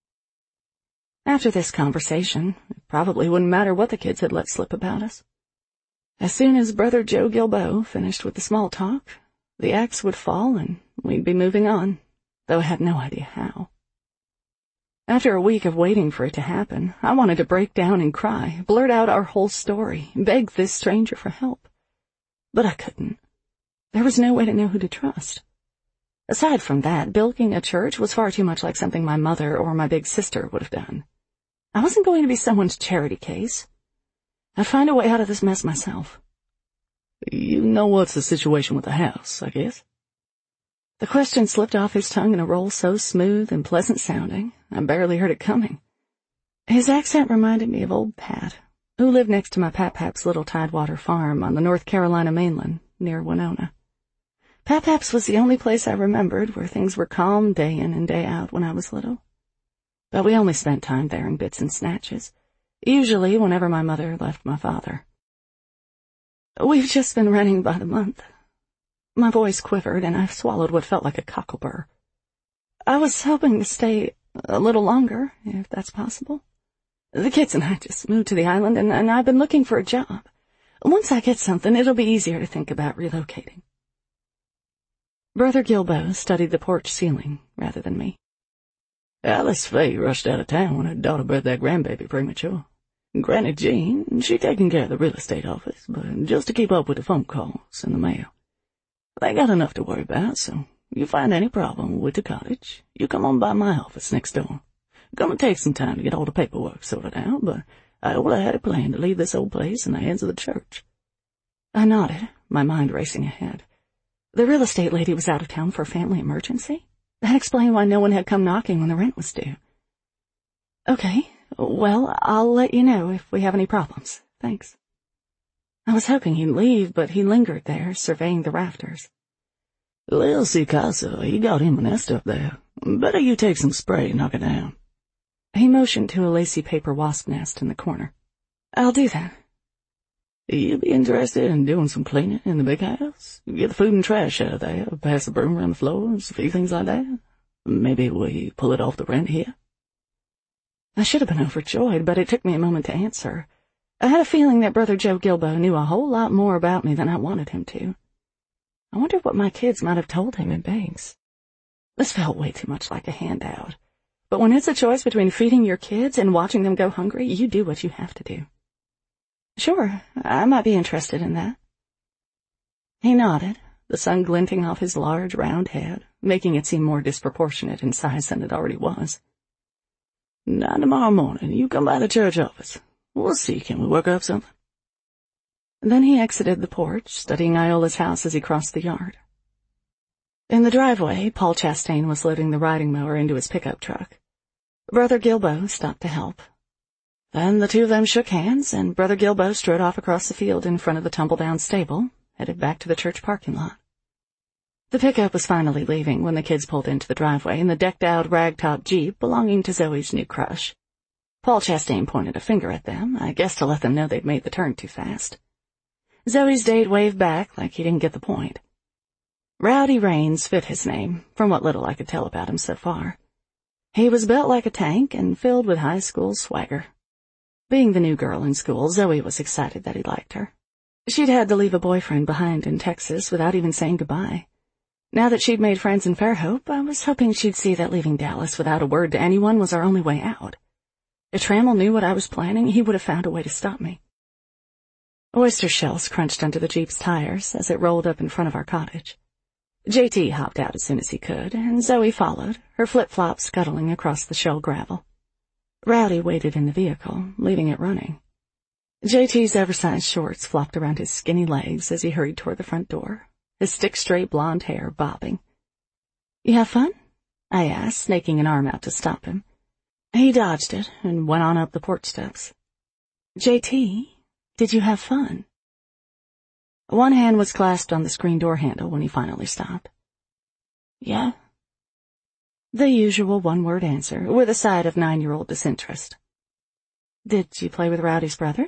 After this conversation, it probably wouldn't matter what the kids had let slip about us. As soon as Brother Joe Gilbo finished with the small talk, the axe would fall and we'd be moving on, though I had no idea how. After a week of waiting for it to happen, I wanted to break down and cry, blurt out our whole story, beg this stranger for help. But I couldn't. There was no way to know who to trust. Aside from that, bilking a church was far too much like something my mother or my big sister would have done. I wasn't going to be someone's charity case. I'd find a way out of this mess myself. You know what's the situation with the house, I guess? The question slipped off his tongue in a roll so smooth and pleasant-sounding, I barely heard it coming. His accent reminded me of old Pat, who lived next to my Pap-Pap's little Tidewater farm on the North Carolina mainland, near Winona. Pap-Pap's was the only place I remembered where things were calm day in and day out when I was little. But we only spent time there in bits and snatches, usually whenever my mother left my father. We've just been renting by the month. My voice quivered, and I swallowed what felt like a cockleburr. I was hoping to stay a little longer, if that's possible. The kids and I just moved to the island, and I've been looking for a job. Once I get something, it'll be easier to think about relocating. Brother Gilbo studied the porch ceiling rather than me. Alice Faye rushed out of town when her daughter birthed that grandbaby premature. Granny Jean, she taking care of the real estate office, but just to keep up with the phone calls and the mail. They got enough to worry about, so you find any problem with the cottage, you come on by my office next door. Gonna take some time to get all the paperwork sorted out, but I already had a plan to leave this old place in the hands of the church. I nodded, my mind racing ahead. The real estate lady was out of town for a family emergency? That explained why no one had come knocking when the rent was due. Okay, well, I'll let you know if we have any problems. Thanks. I was hoping he'd leave, but he lingered there, surveying the rafters. Lil Sicasa, he got him a nest up there. Better you take some spray and knock it down. He motioned to a lacy paper wasp nest in the corner. I'll do that. You be interested in doing some cleaning in the big house? Get the food and trash out of there, pass the broom around the floors, a few things like that. Maybe we pull it off the rent here? I should have been overjoyed, but it took me a moment to answer. I had a feeling that Brother Joe Gilbo knew a whole lot more about me than I wanted him to. I wondered what my kids might have told him in Banks. This felt way too much like a handout. But when it's a choice between feeding your kids and watching them go hungry, you do what you have to do. Sure, I might be interested in that. He nodded, the sun glinting off his large, round head, making it seem more disproportionate in size than it already was. Now tomorrow morning, you come by the church office. We'll see, can we work up something? Then he exited the porch, studying Iola's house as he crossed the yard. In the driveway, Paul Chastain was loading the riding mower into his pickup truck. Brother Gilbo stopped to help. Then the two of them shook hands, and Brother Gilbo strode off across the field in front of the tumble-down stable, headed back to the church parking lot. The pickup was finally leaving when the kids pulled into the driveway in the decked-out ragtop Jeep belonging to Zoe's new crush. Paul Chastain pointed a finger at them, I guess to let them know they'd made the turn too fast. Zoe's date waved back like he didn't get the point. Rowdy Raines fit his name, from what little I could tell about him so far. He was built like a tank and filled with high school swagger. Being the new girl in school, Zoe was excited that he liked her. She'd had to leave a boyfriend behind in Texas without even saying goodbye. Now that she'd made friends in Fairhope, I was hoping she'd see that leaving Dallas without a word to anyone was our only way out. If Trammell knew what I was planning, he would have found a way to stop me. Oyster shells crunched under the Jeep's tires as it rolled up in front of our cottage. JT hopped out as soon as he could, and Zoe followed, her flip-flops scuttling across the shell gravel. Rowdy waited in the vehicle, leaving it running. JT's oversized shorts flopped around his skinny legs as he hurried toward the front door, his stick-straight blonde hair bobbing. "You have fun?" I asked, snaking an arm out to stop him. He dodged it and went on up the porch steps. "JT, did you have fun?" One hand was clasped on the screen door handle when he finally stopped. "Yeah." The usual one-word answer, with a side of 9-year-old disinterest. Did you play with Rowdy's brother?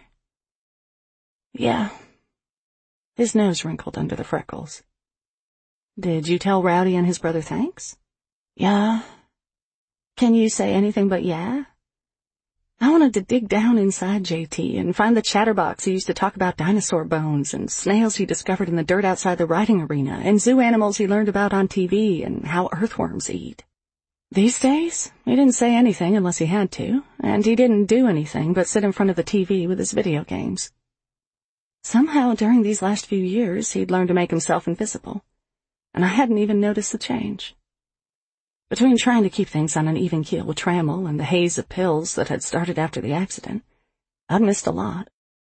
Yeah. His nose wrinkled under the freckles. Did you tell Rowdy and his brother thanks? Yeah. Can you say anything but yeah? I wanted to dig down inside JT and find the chatterbox who used to talk about dinosaur bones and snails he discovered in the dirt outside the riding arena and zoo animals he learned about on TV and how earthworms eat. These days, he didn't say anything unless he had to, and he didn't do anything but sit in front of the TV with his video games. Somehow, during these last few years, he'd learned to make himself invisible, and I hadn't even noticed the change. Between trying to keep things on an even keel with Trammell and the haze of pills that had started after the accident, I'd missed a lot.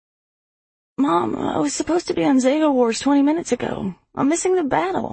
Mom, I was supposed to be on Zago Wars 20 minutes ago. I'm missing the battle.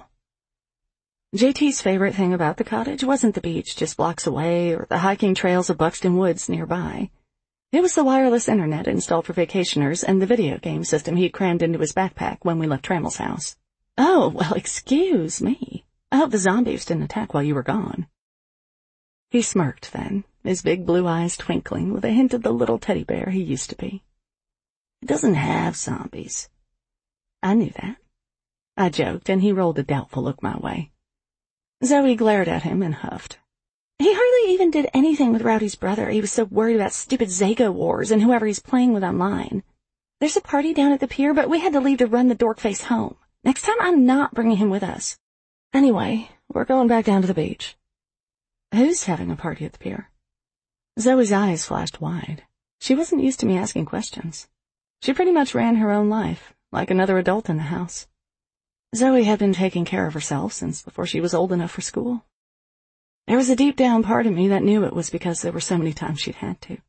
JT's favorite thing about the cottage wasn't the beach just blocks away or the hiking trails of Buxton Woods nearby. It was the wireless internet installed for vacationers and the video game system he'd crammed into his backpack when we left Trammell's house. Oh, well, excuse me. I hope the zombies didn't attack while you were gone. He smirked then, his big blue eyes twinkling with a hint of the little teddy bear he used to be. It doesn't have zombies. I knew that. I joked, and he rolled a doubtful look my way. Zoe glared at him and huffed. He hardly even did anything with Rowdy's brother. He was so worried about stupid Zago Wars and whoever he's playing with online. There's a party down at the pier, but we had to leave to run the Dorkface home. Next time I'm not bringing him with us. Anyway, we're going back down to the beach. Who's having a party at the pier? Zoe's eyes flashed wide. She wasn't used to me asking questions. She pretty much ran her own life, like another adult in the house. Zoe had been taking care of herself since before she was old enough for school. There was a deep down part of me that knew it was because there were so many times she'd had to.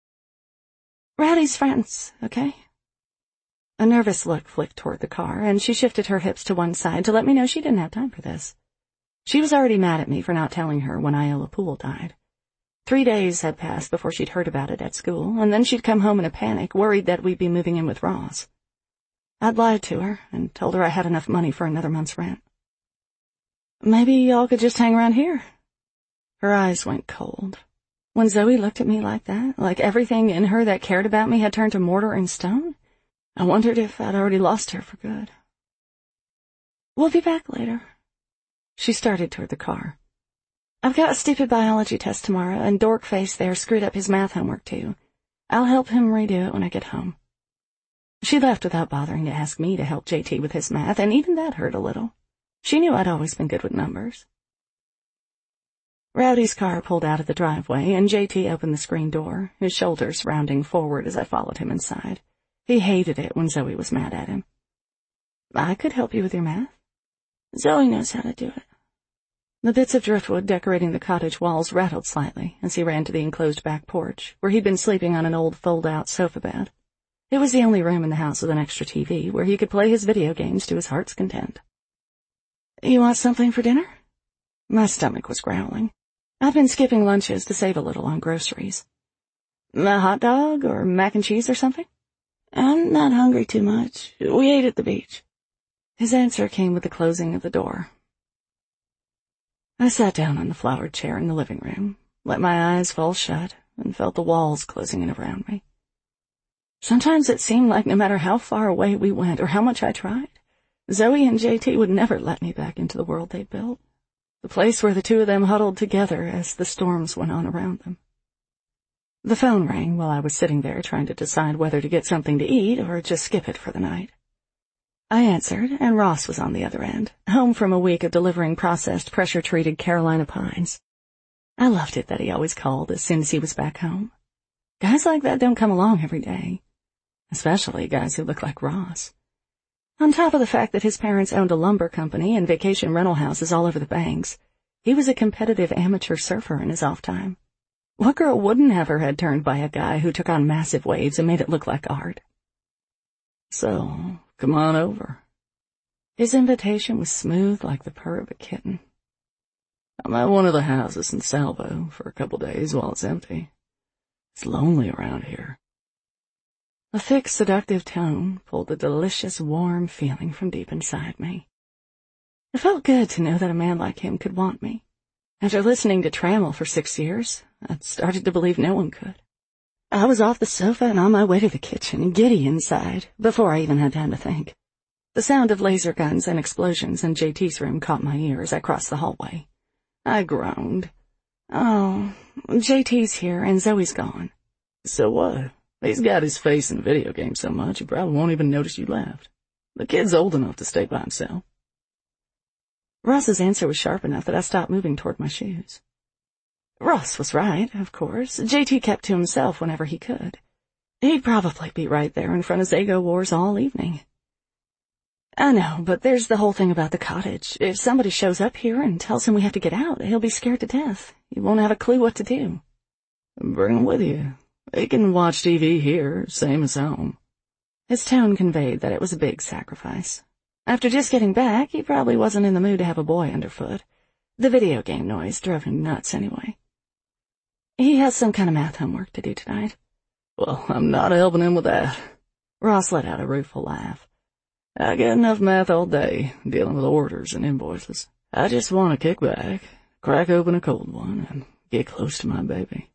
Rowdy's friends, okay? A nervous look flicked toward the car, and she shifted her hips to one side to let me know she didn't have time for this. She was already mad at me for not telling her when Iola Poole died. 3 days had passed before she'd heard about it at school, and then she'd come home in a panic, worried that we'd be moving in with Ross. I'd lied to her and told her I had enough money for another month's rent. Maybe y'all could just hang around here. Her eyes went cold. When Zoe looked at me like that, like everything in her that cared about me had turned to mortar and stone, I wondered if I'd already lost her for good. We'll be back later. She started toward the car. I've got a stupid biology test tomorrow, and Dorkface there screwed up his math homework too. I'll help him redo it when I get home. She left without bothering to ask me to help JT with his math, and even that hurt a little. She knew I'd always been good with numbers. Rowdy's car pulled out of the driveway, and JT opened the screen door, his shoulders rounding forward as I followed him inside. He hated it when Zoe was mad at him. I could help you with your math. Zoe knows how to do it. The bits of driftwood decorating the cottage walls rattled slightly as he ran to the enclosed back porch, where he'd been sleeping on an old fold-out sofa bed. It was the only room in the house with an extra TV, where he could play his video games to his heart's content. You want something for dinner? My stomach was growling. I've been skipping lunches to save a little on groceries. A hot dog or mac and cheese or something? I'm not hungry too much. We ate at the beach. His answer came with the closing of the door. I sat down on the flowered chair in the living room, let my eyes fall shut, and felt the walls closing in around me. Sometimes it seemed like no matter how far away we went or how much I tried, Zoe and JT would never let me back into the world they'd built, the place where the two of them huddled together as the storms went on around them. The phone rang while I was sitting there trying to decide whether to get something to eat or just skip it for the night. I answered, and Ross was on the other end, home from a week of delivering processed, pressure-treated Carolina pines. I loved it that he always called as soon as he was back home. Guys like that don't come along every day, especially guys who look like Ross. On top of the fact that his parents owned a lumber company and vacation rental houses all over the banks, he was a competitive amateur surfer in his off time. What girl wouldn't have her head turned by a guy who took on massive waves and made it look like art? So, come on over. His invitation was smooth like the purr of a kitten. I'm at one of the houses in Salvo for a couple days while it's empty. It's lonely around here. A thick, seductive tone pulled a delicious, warm feeling from deep inside me. It felt good to know that a man like him could want me. After listening to Trammell for 6 years, I'd started to believe no one could. I was off the sofa and on my way to the kitchen, giddy inside, before I even had time to think. The sound of laser guns and explosions in JT's room caught my ear as I crossed the hallway. I groaned. Oh, JT's here and Zoe's gone. So what? He's got his face in video games so much he probably won't even notice you left. The kid's old enough to stay by himself. Ross's answer was sharp enough that I stopped moving toward my shoes. Ross was right, of course. JT kept to himself whenever he could. He'd probably be right there in front of Zago Wars all evening. I know, but there's the whole thing about the cottage. If somebody shows up here and tells him we have to get out, he'll be scared to death. He won't have a clue what to do. Bring him with you. He can watch TV here, same as home. His tone conveyed that it was a big sacrifice. After just getting back, he probably wasn't in the mood to have a boy underfoot. The video game noise drove him nuts anyway. He has some kind of math homework to do tonight. Well, I'm not helping him with that. Ross let out a rueful laugh. I get enough math all day, dealing with orders and invoices. I just want to kick back, crack open a cold one, and get close to my baby.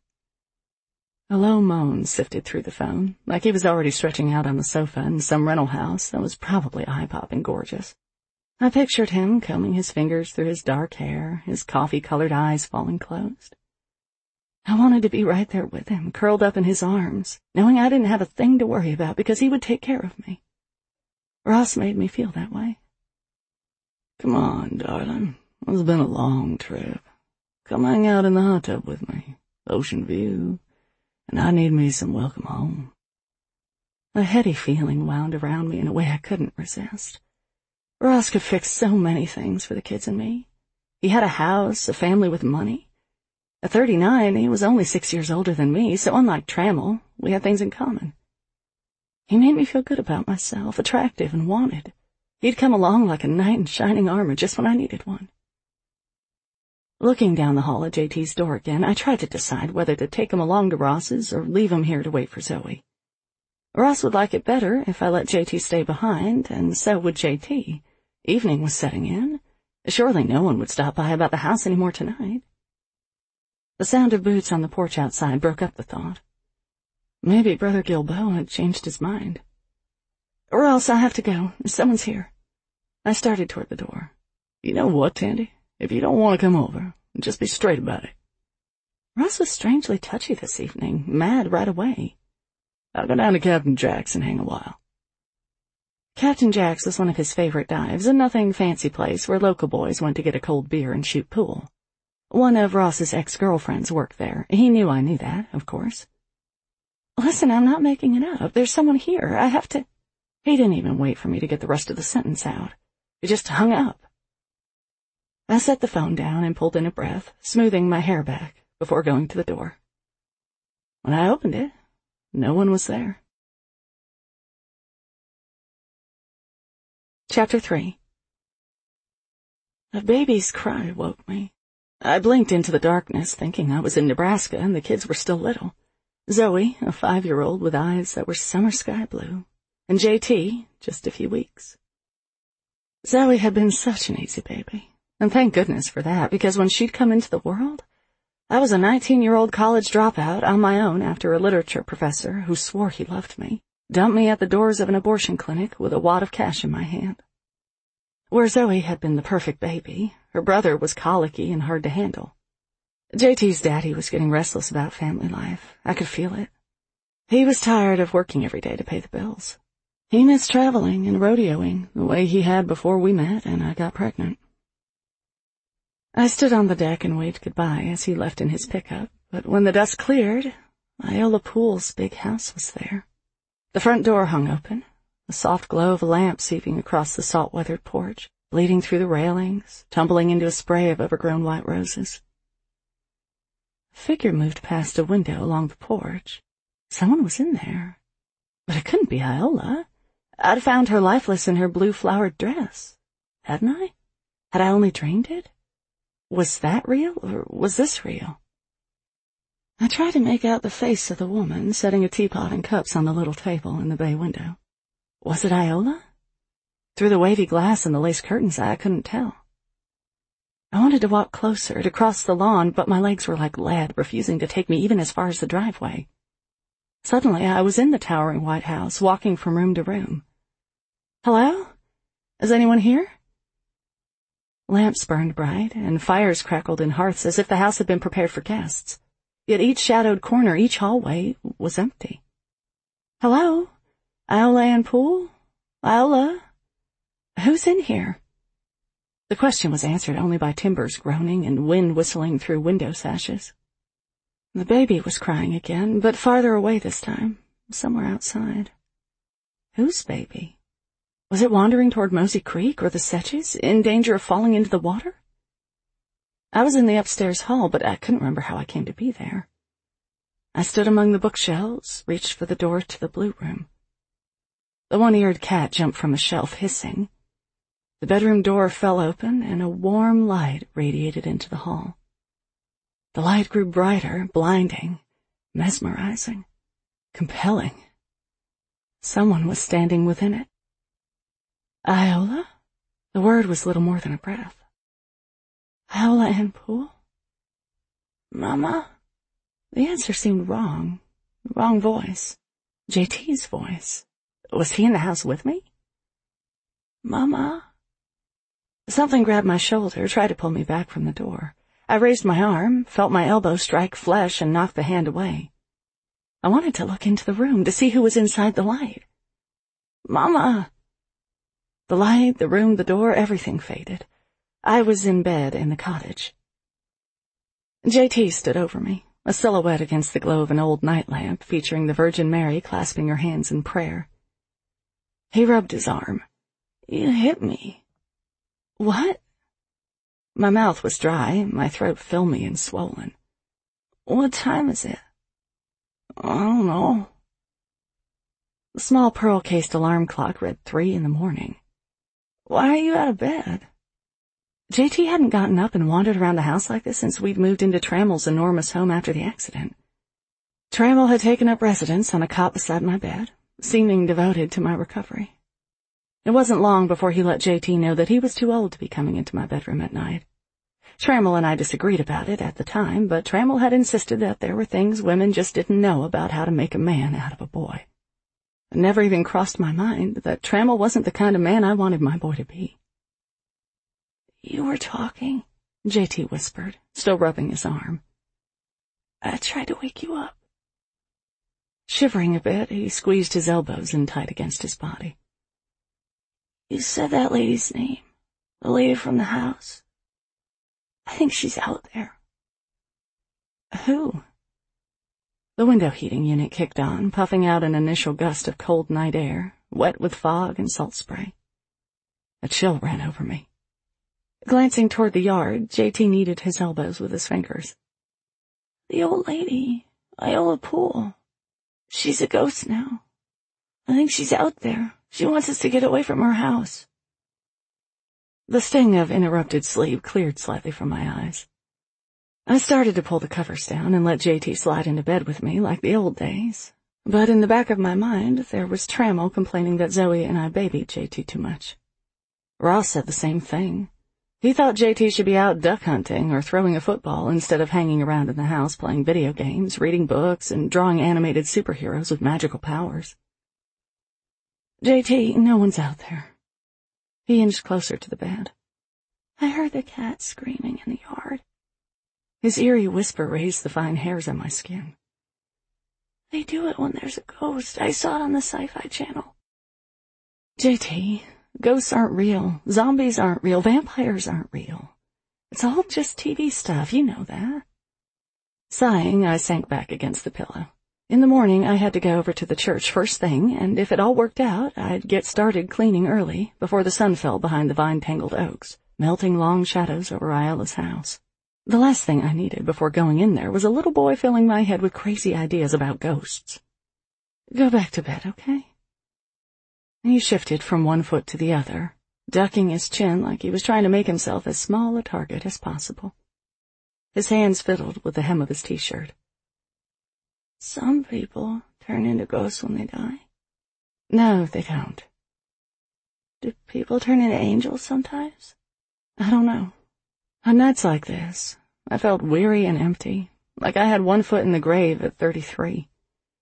A low moan sifted through the phone, like he was already stretching out on the sofa in some rental house that was probably eye-popping gorgeous. I pictured him combing his fingers through his dark hair, his coffee-colored eyes falling closed. I wanted to be right there with him, curled up in his arms, knowing I didn't have a thing to worry about because he would take care of me. Ross made me feel that way. Come on, darling. It's been a long trip. Come hang out in the hot tub with me. Ocean view. And I need me some welcome home. A heady feeling wound around me in a way I couldn't resist. Ross could fix so many things for the kids and me. He had a house, a family with money. At 39, he was only 6 years older than me, so unlike Trammell, we had things in common. He made me feel good about myself, attractive and wanted. He'd come along like a knight in shining armor just when I needed one. Looking down the hall at JT's door again, I tried to decide whether to take him along to Ross's or leave him here to wait for Zoe. Ross would like it better if I let JT stay behind, and so would JT. Evening was setting in. Surely no one would stop by about the house any more tonight. The sound of boots on the porch outside broke up the thought. Maybe Brother Gilbo had changed his mind. Ross, I have to go. Someone's here. I started toward the door. You know what, Tandy? If you don't want to come over, just be straight about it. Ross was strangely touchy this evening, mad right away. I'll go down to Captain Jack's and hang a while. Captain Jack's was one of his favorite dives, a nothing fancy place where local boys went to get a cold beer and shoot pool. One of Ross's ex-girlfriends worked there. He knew I knew that, of course. Listen, I'm not making it up. There's someone here. I have to... He didn't even wait for me to get the rest of the sentence out. He just hung up. I set the phone down and pulled in a breath, smoothing my hair back before going to the door. When I opened it, no one was there. Chapter 3. A baby's cry woke me. I blinked into the darkness, thinking I was in Nebraska and the kids were still little. Zoe, a 5-year-old with eyes that were summer sky blue, and JT, just a few weeks. Zoe had been such an easy baby. And thank goodness for that, because when she'd come into the world, I was a 19-year-old college dropout on my own after a literature professor who swore he loved me dumped me at the doors of an abortion clinic with a wad of cash in my hand. Where Zoe had been the perfect baby, her brother was colicky and hard to handle. JT's daddy was getting restless about family life. I could feel it. He was tired of working every day to pay the bills. He missed traveling and rodeoing the way he had before we met and I got pregnant. I stood on the deck and waved goodbye as he left in his pickup, but when the dust cleared, Iola Poole's big house was there. The front door hung open, the soft glow of a lamp seeping across the salt-weathered porch, bleeding through the railings, tumbling into a spray of overgrown white roses. A figure moved past a window along the porch. Someone was in there. But it couldn't be Iola. I'd found her lifeless in her blue flowered dress. Hadn't I? Had I only dreamed it? Was that real, or was this real? I tried to make out the face of the woman setting a teapot and cups on the little table in the bay window. Was it Iola? Through the wavy glass and the lace curtains, I couldn't tell. I wanted to walk closer, to cross the lawn, but my legs were like lead, refusing to take me even as far as the driveway. Suddenly, I was in the towering white house, walking from room to room. "Hello? Is anyone here?" Lamps burned bright, and fires crackled in hearths as if the house had been prepared for guests. Yet each shadowed corner, each hallway, was empty. "Hello? Iola Ann Poole? Iola? Who's in here?" The question was answered only by timbers groaning and wind whistling through window sashes. The baby was crying again, but farther away this time, somewhere outside. Whose baby? Was it wandering toward Mosey Creek or the Setches, in danger of falling into the water? I was in the upstairs hall, but I couldn't remember how I came to be there. I stood among the bookshelves, reached for the door to the blue room. The one-eared cat jumped from a shelf, hissing. The bedroom door fell open, and a warm light radiated into the hall. The light grew brighter, blinding, mesmerizing, compelling. Someone was standing within it. "Iola?" The word was little more than a breath. "Iola Ann Poole?" "Mama?" The answer seemed wrong. Wrong voice. JT's voice. Was he in the house with me? "Mama?" Something grabbed my shoulder, tried to pull me back from the door. I raised my arm, felt my elbow strike flesh, and knocked the hand away. I wanted to look into the room to see who was inside the light. "Mama!" The light, the room, the door, everything faded. I was in bed in the cottage. JT stood over me, a silhouette against the glow of an old night lamp featuring the Virgin Mary clasping her hands in prayer. He rubbed his arm. "You hit me." "What?" My mouth was dry, my throat filmy and swollen. "What time is it?" "I don't know." The small pearl-cased alarm clock read 3 in the morning. "Why are you out of bed?" JT hadn't gotten up and wandered around the house like this since we'd moved into Trammell's enormous home after the accident. Trammell had taken up residence on a cot beside my bed, seeming devoted to my recovery. It wasn't long before he let JT know that he was too old to be coming into my bedroom at night. Trammell and I disagreed about it at the time, but Trammell had insisted that there were things women just didn't know about how to make a man out of a boy. It never even crossed my mind that Trammell wasn't the kind of man I wanted my boy to be. "You were talking," JT whispered, still rubbing his arm. "I tried to wake you up." Shivering a bit, he squeezed his elbows in tight against his body. "You said that lady's name, the lady from the house. I think she's out there." "Who?" The window heating unit kicked on, puffing out an initial gust of cold night air, wet with fog and salt spray. A chill ran over me. Glancing toward the yard, JT kneaded his elbows with his fingers. "The old lady, Iola Poole. She's a ghost now. I think she's out there. She wants us to get away from her house." The sting of interrupted sleep cleared slightly from my eyes. I started to pull the covers down and let JT slide into bed with me like the old days. But in the back of my mind, there was Trammell complaining that Zoe and I babied JT too much. Ross said the same thing. He thought JT should be out duck hunting or throwing a football instead of hanging around in the house playing video games, reading books, and drawing animated superheroes with magical powers. "JT, no one's out there." He inched closer to the bed. "I heard the cat screaming in the yard." His eerie whisper raised the fine hairs on my skin. "They do it when there's a ghost. I saw it on the Sci-Fi Channel." "JT, ghosts aren't real. Zombies aren't real. Vampires aren't real. It's all just TV stuff. You know that." Sighing, I sank back against the pillow. In the morning, I had to go over to the church first thing, and if it all worked out, I'd get started cleaning early, before the sun fell behind the vine-tangled oaks, melting long shadows over Iola's house. The last thing I needed before going in there was a little boy filling my head with crazy ideas about ghosts. "Go back to bed, okay?" He shifted from one foot to the other, ducking his chin like he was trying to make himself as small a target as possible. His hands fiddled with the hem of his t-shirt. "Some people turn into ghosts when they die." "No, they don't." "Do people turn into angels sometimes?" "I don't know. On nights like this, I felt weary and empty, like I had one foot in the grave at 33.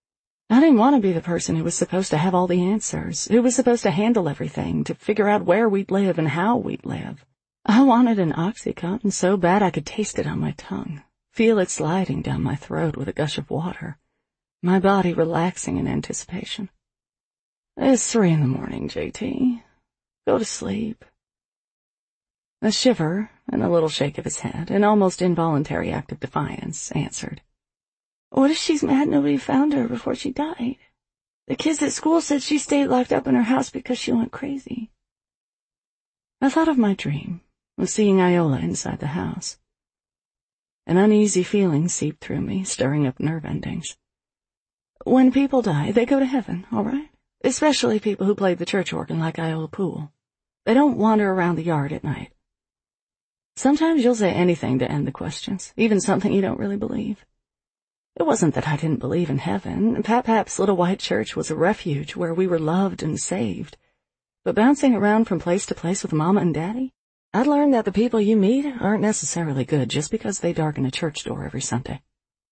I didn't want to be the person who was supposed to have all the answers, who was supposed to handle everything, to figure out where we'd live and how we'd live. I wanted an Oxycontin so bad I could taste it on my tongue, feel it sliding down my throat with a gush of water, my body relaxing in anticipation. It's 3 a.m, JT. Go to sleep. A shiver and a little shake of his head, an almost involuntary act of defiance, answered. What if she's mad nobody found her before she died? The kids at school said she stayed locked up in her house because she went crazy. I thought of my dream, of seeing Iola inside the house. An uneasy feeling seeped through me, stirring up nerve endings. When people die, they go to heaven, all right? Especially people who played the church organ like Iola Poole. They don't wander around the yard at night. Sometimes you'll say anything to end the questions, even something you don't really believe. It wasn't that I didn't believe in heaven. Pap's little white church was a refuge where we were loved and saved. But bouncing around from place to place with Mama and Daddy, I'd learned that the people you meet aren't necessarily good just because they darken a church door every Sunday.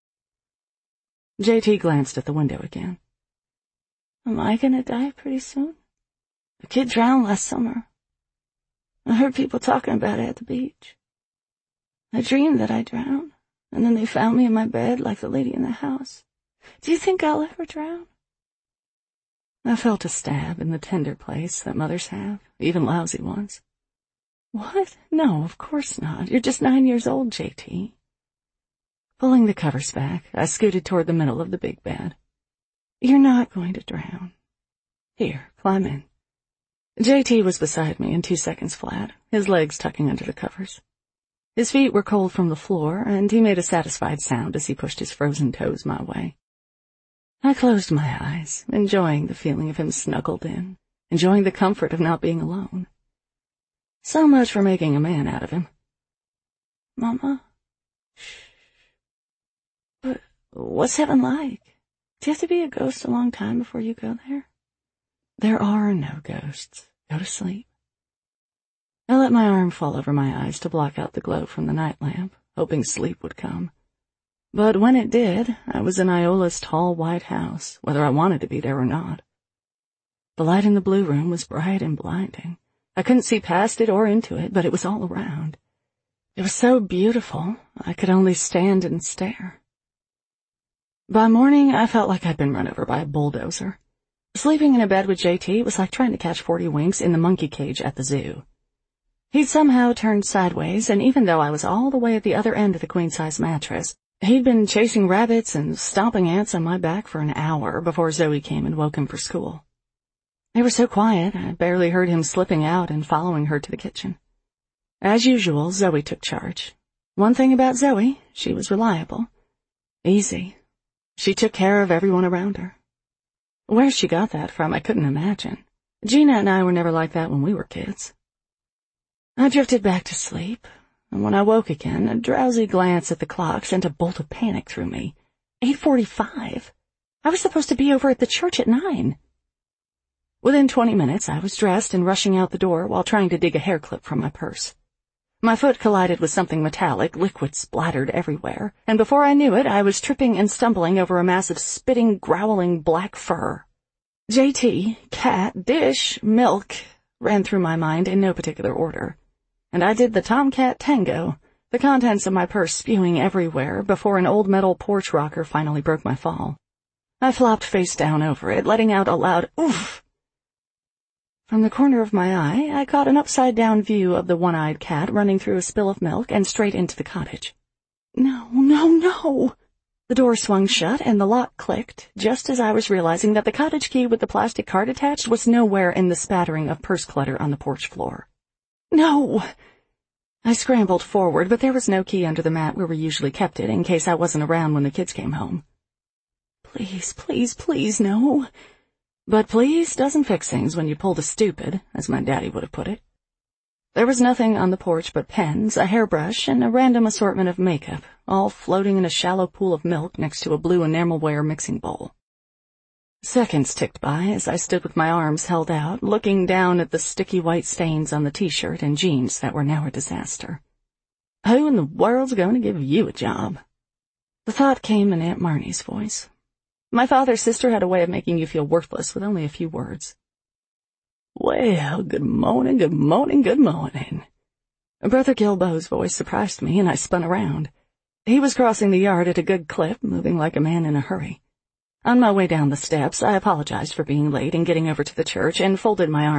JT glanced at the window again. Am I gonna die pretty soon? A kid drowned last summer. I heard people talking about it at the beach. I dreamed that I drowned, and then they found me in my bed like the lady in the house. Do you think I'll ever drown? I felt a stab in the tender place that mothers have, even lousy ones. What? No, of course not. You're just 9 years old, JT. Pulling the covers back, I scooted toward the middle of the big bed. You're not going to drown. Here, climb in. JT was beside me in 2 seconds flat, his legs tucking under the covers. His feet were cold from the floor, and he made a satisfied sound as he pushed his frozen toes my way. I closed my eyes, enjoying the feeling of him snuggled in, enjoying the comfort of not being alone. So much for making a man out of him. Mama? Shh. But what's heaven like? Do you have to be a ghost a long time before you go there? There are no ghosts. Go to sleep. I let my arm fall over my eyes to block out the glow from the night lamp, hoping sleep would come. But when it did, I was in Iola's tall white house, whether I wanted to be there or not. The light in the blue room was bright and blinding. I couldn't see past it or into it, but it was all around. It was so beautiful, I could only stand and stare. By morning, I felt like I'd been run over by a bulldozer. Sleeping in a bed with JT was like trying to catch 40 winks in the monkey cage at the zoo. He'd somehow turned sideways, and even though I was all the way at the other end of the queen-size mattress, he'd been chasing rabbits and stomping ants on my back for an hour before Zoe came and woke him for school. They were so quiet, I barely heard him slipping out and following her to the kitchen. As usual, Zoe took charge. One thing about Zoe, she was reliable. Easy. She took care of everyone around her. Where she got that from, I couldn't imagine. Gina and I were never like that when we were kids. I drifted back to sleep, and when I woke again, a drowsy glance at the clock sent a bolt of panic through me. 8:45. I was supposed to be over at the church at 9. Within 20 minutes, I was dressed and rushing out the door while trying to dig a hair clip from my purse. My foot collided with something metallic, liquid splattered everywhere, and before I knew it, I was tripping and stumbling over a mass of spitting, growling black fur. JT, cat, dish, milk ran through my mind in no particular order, and I did the tomcat tango, the contents of my purse spewing everywhere before an old metal porch rocker finally broke my fall. I flopped face down over it, letting out a loud oof. From the corner of my eye, I caught an upside-down view of the one-eyed cat running through a spill of milk and straight into the cottage. No, no, no! The door swung shut and the lock clicked, just as I was realizing that the cottage key with the plastic card attached was nowhere in the spattering of purse clutter on the porch floor. No! I scrambled forward, but there was no key under the mat where we usually kept it in case I wasn't around when the kids came home. Please, please, please, no. But please doesn't fix things when you pull the stupid, as my daddy would have put it. There was nothing on the porch but pens, a hairbrush, and a random assortment of makeup, all floating in a shallow pool of milk next to a blue enamelware mixing bowl. Seconds ticked by as I stood with my arms held out, looking down at the sticky white stains on the t-shirt and jeans that were now a disaster. Who in the world's going to give you a job? The thought came in Aunt Marnie's voice. My father's sister had a way of making you feel worthless with only a few words. Well, good morning, good morning, good morning. Brother Gilbo's voice surprised me, and I spun around. He was crossing the yard at a good clip, moving like a man in a hurry. On my way down the steps, I apologized for being late and getting over to the church and folded my arms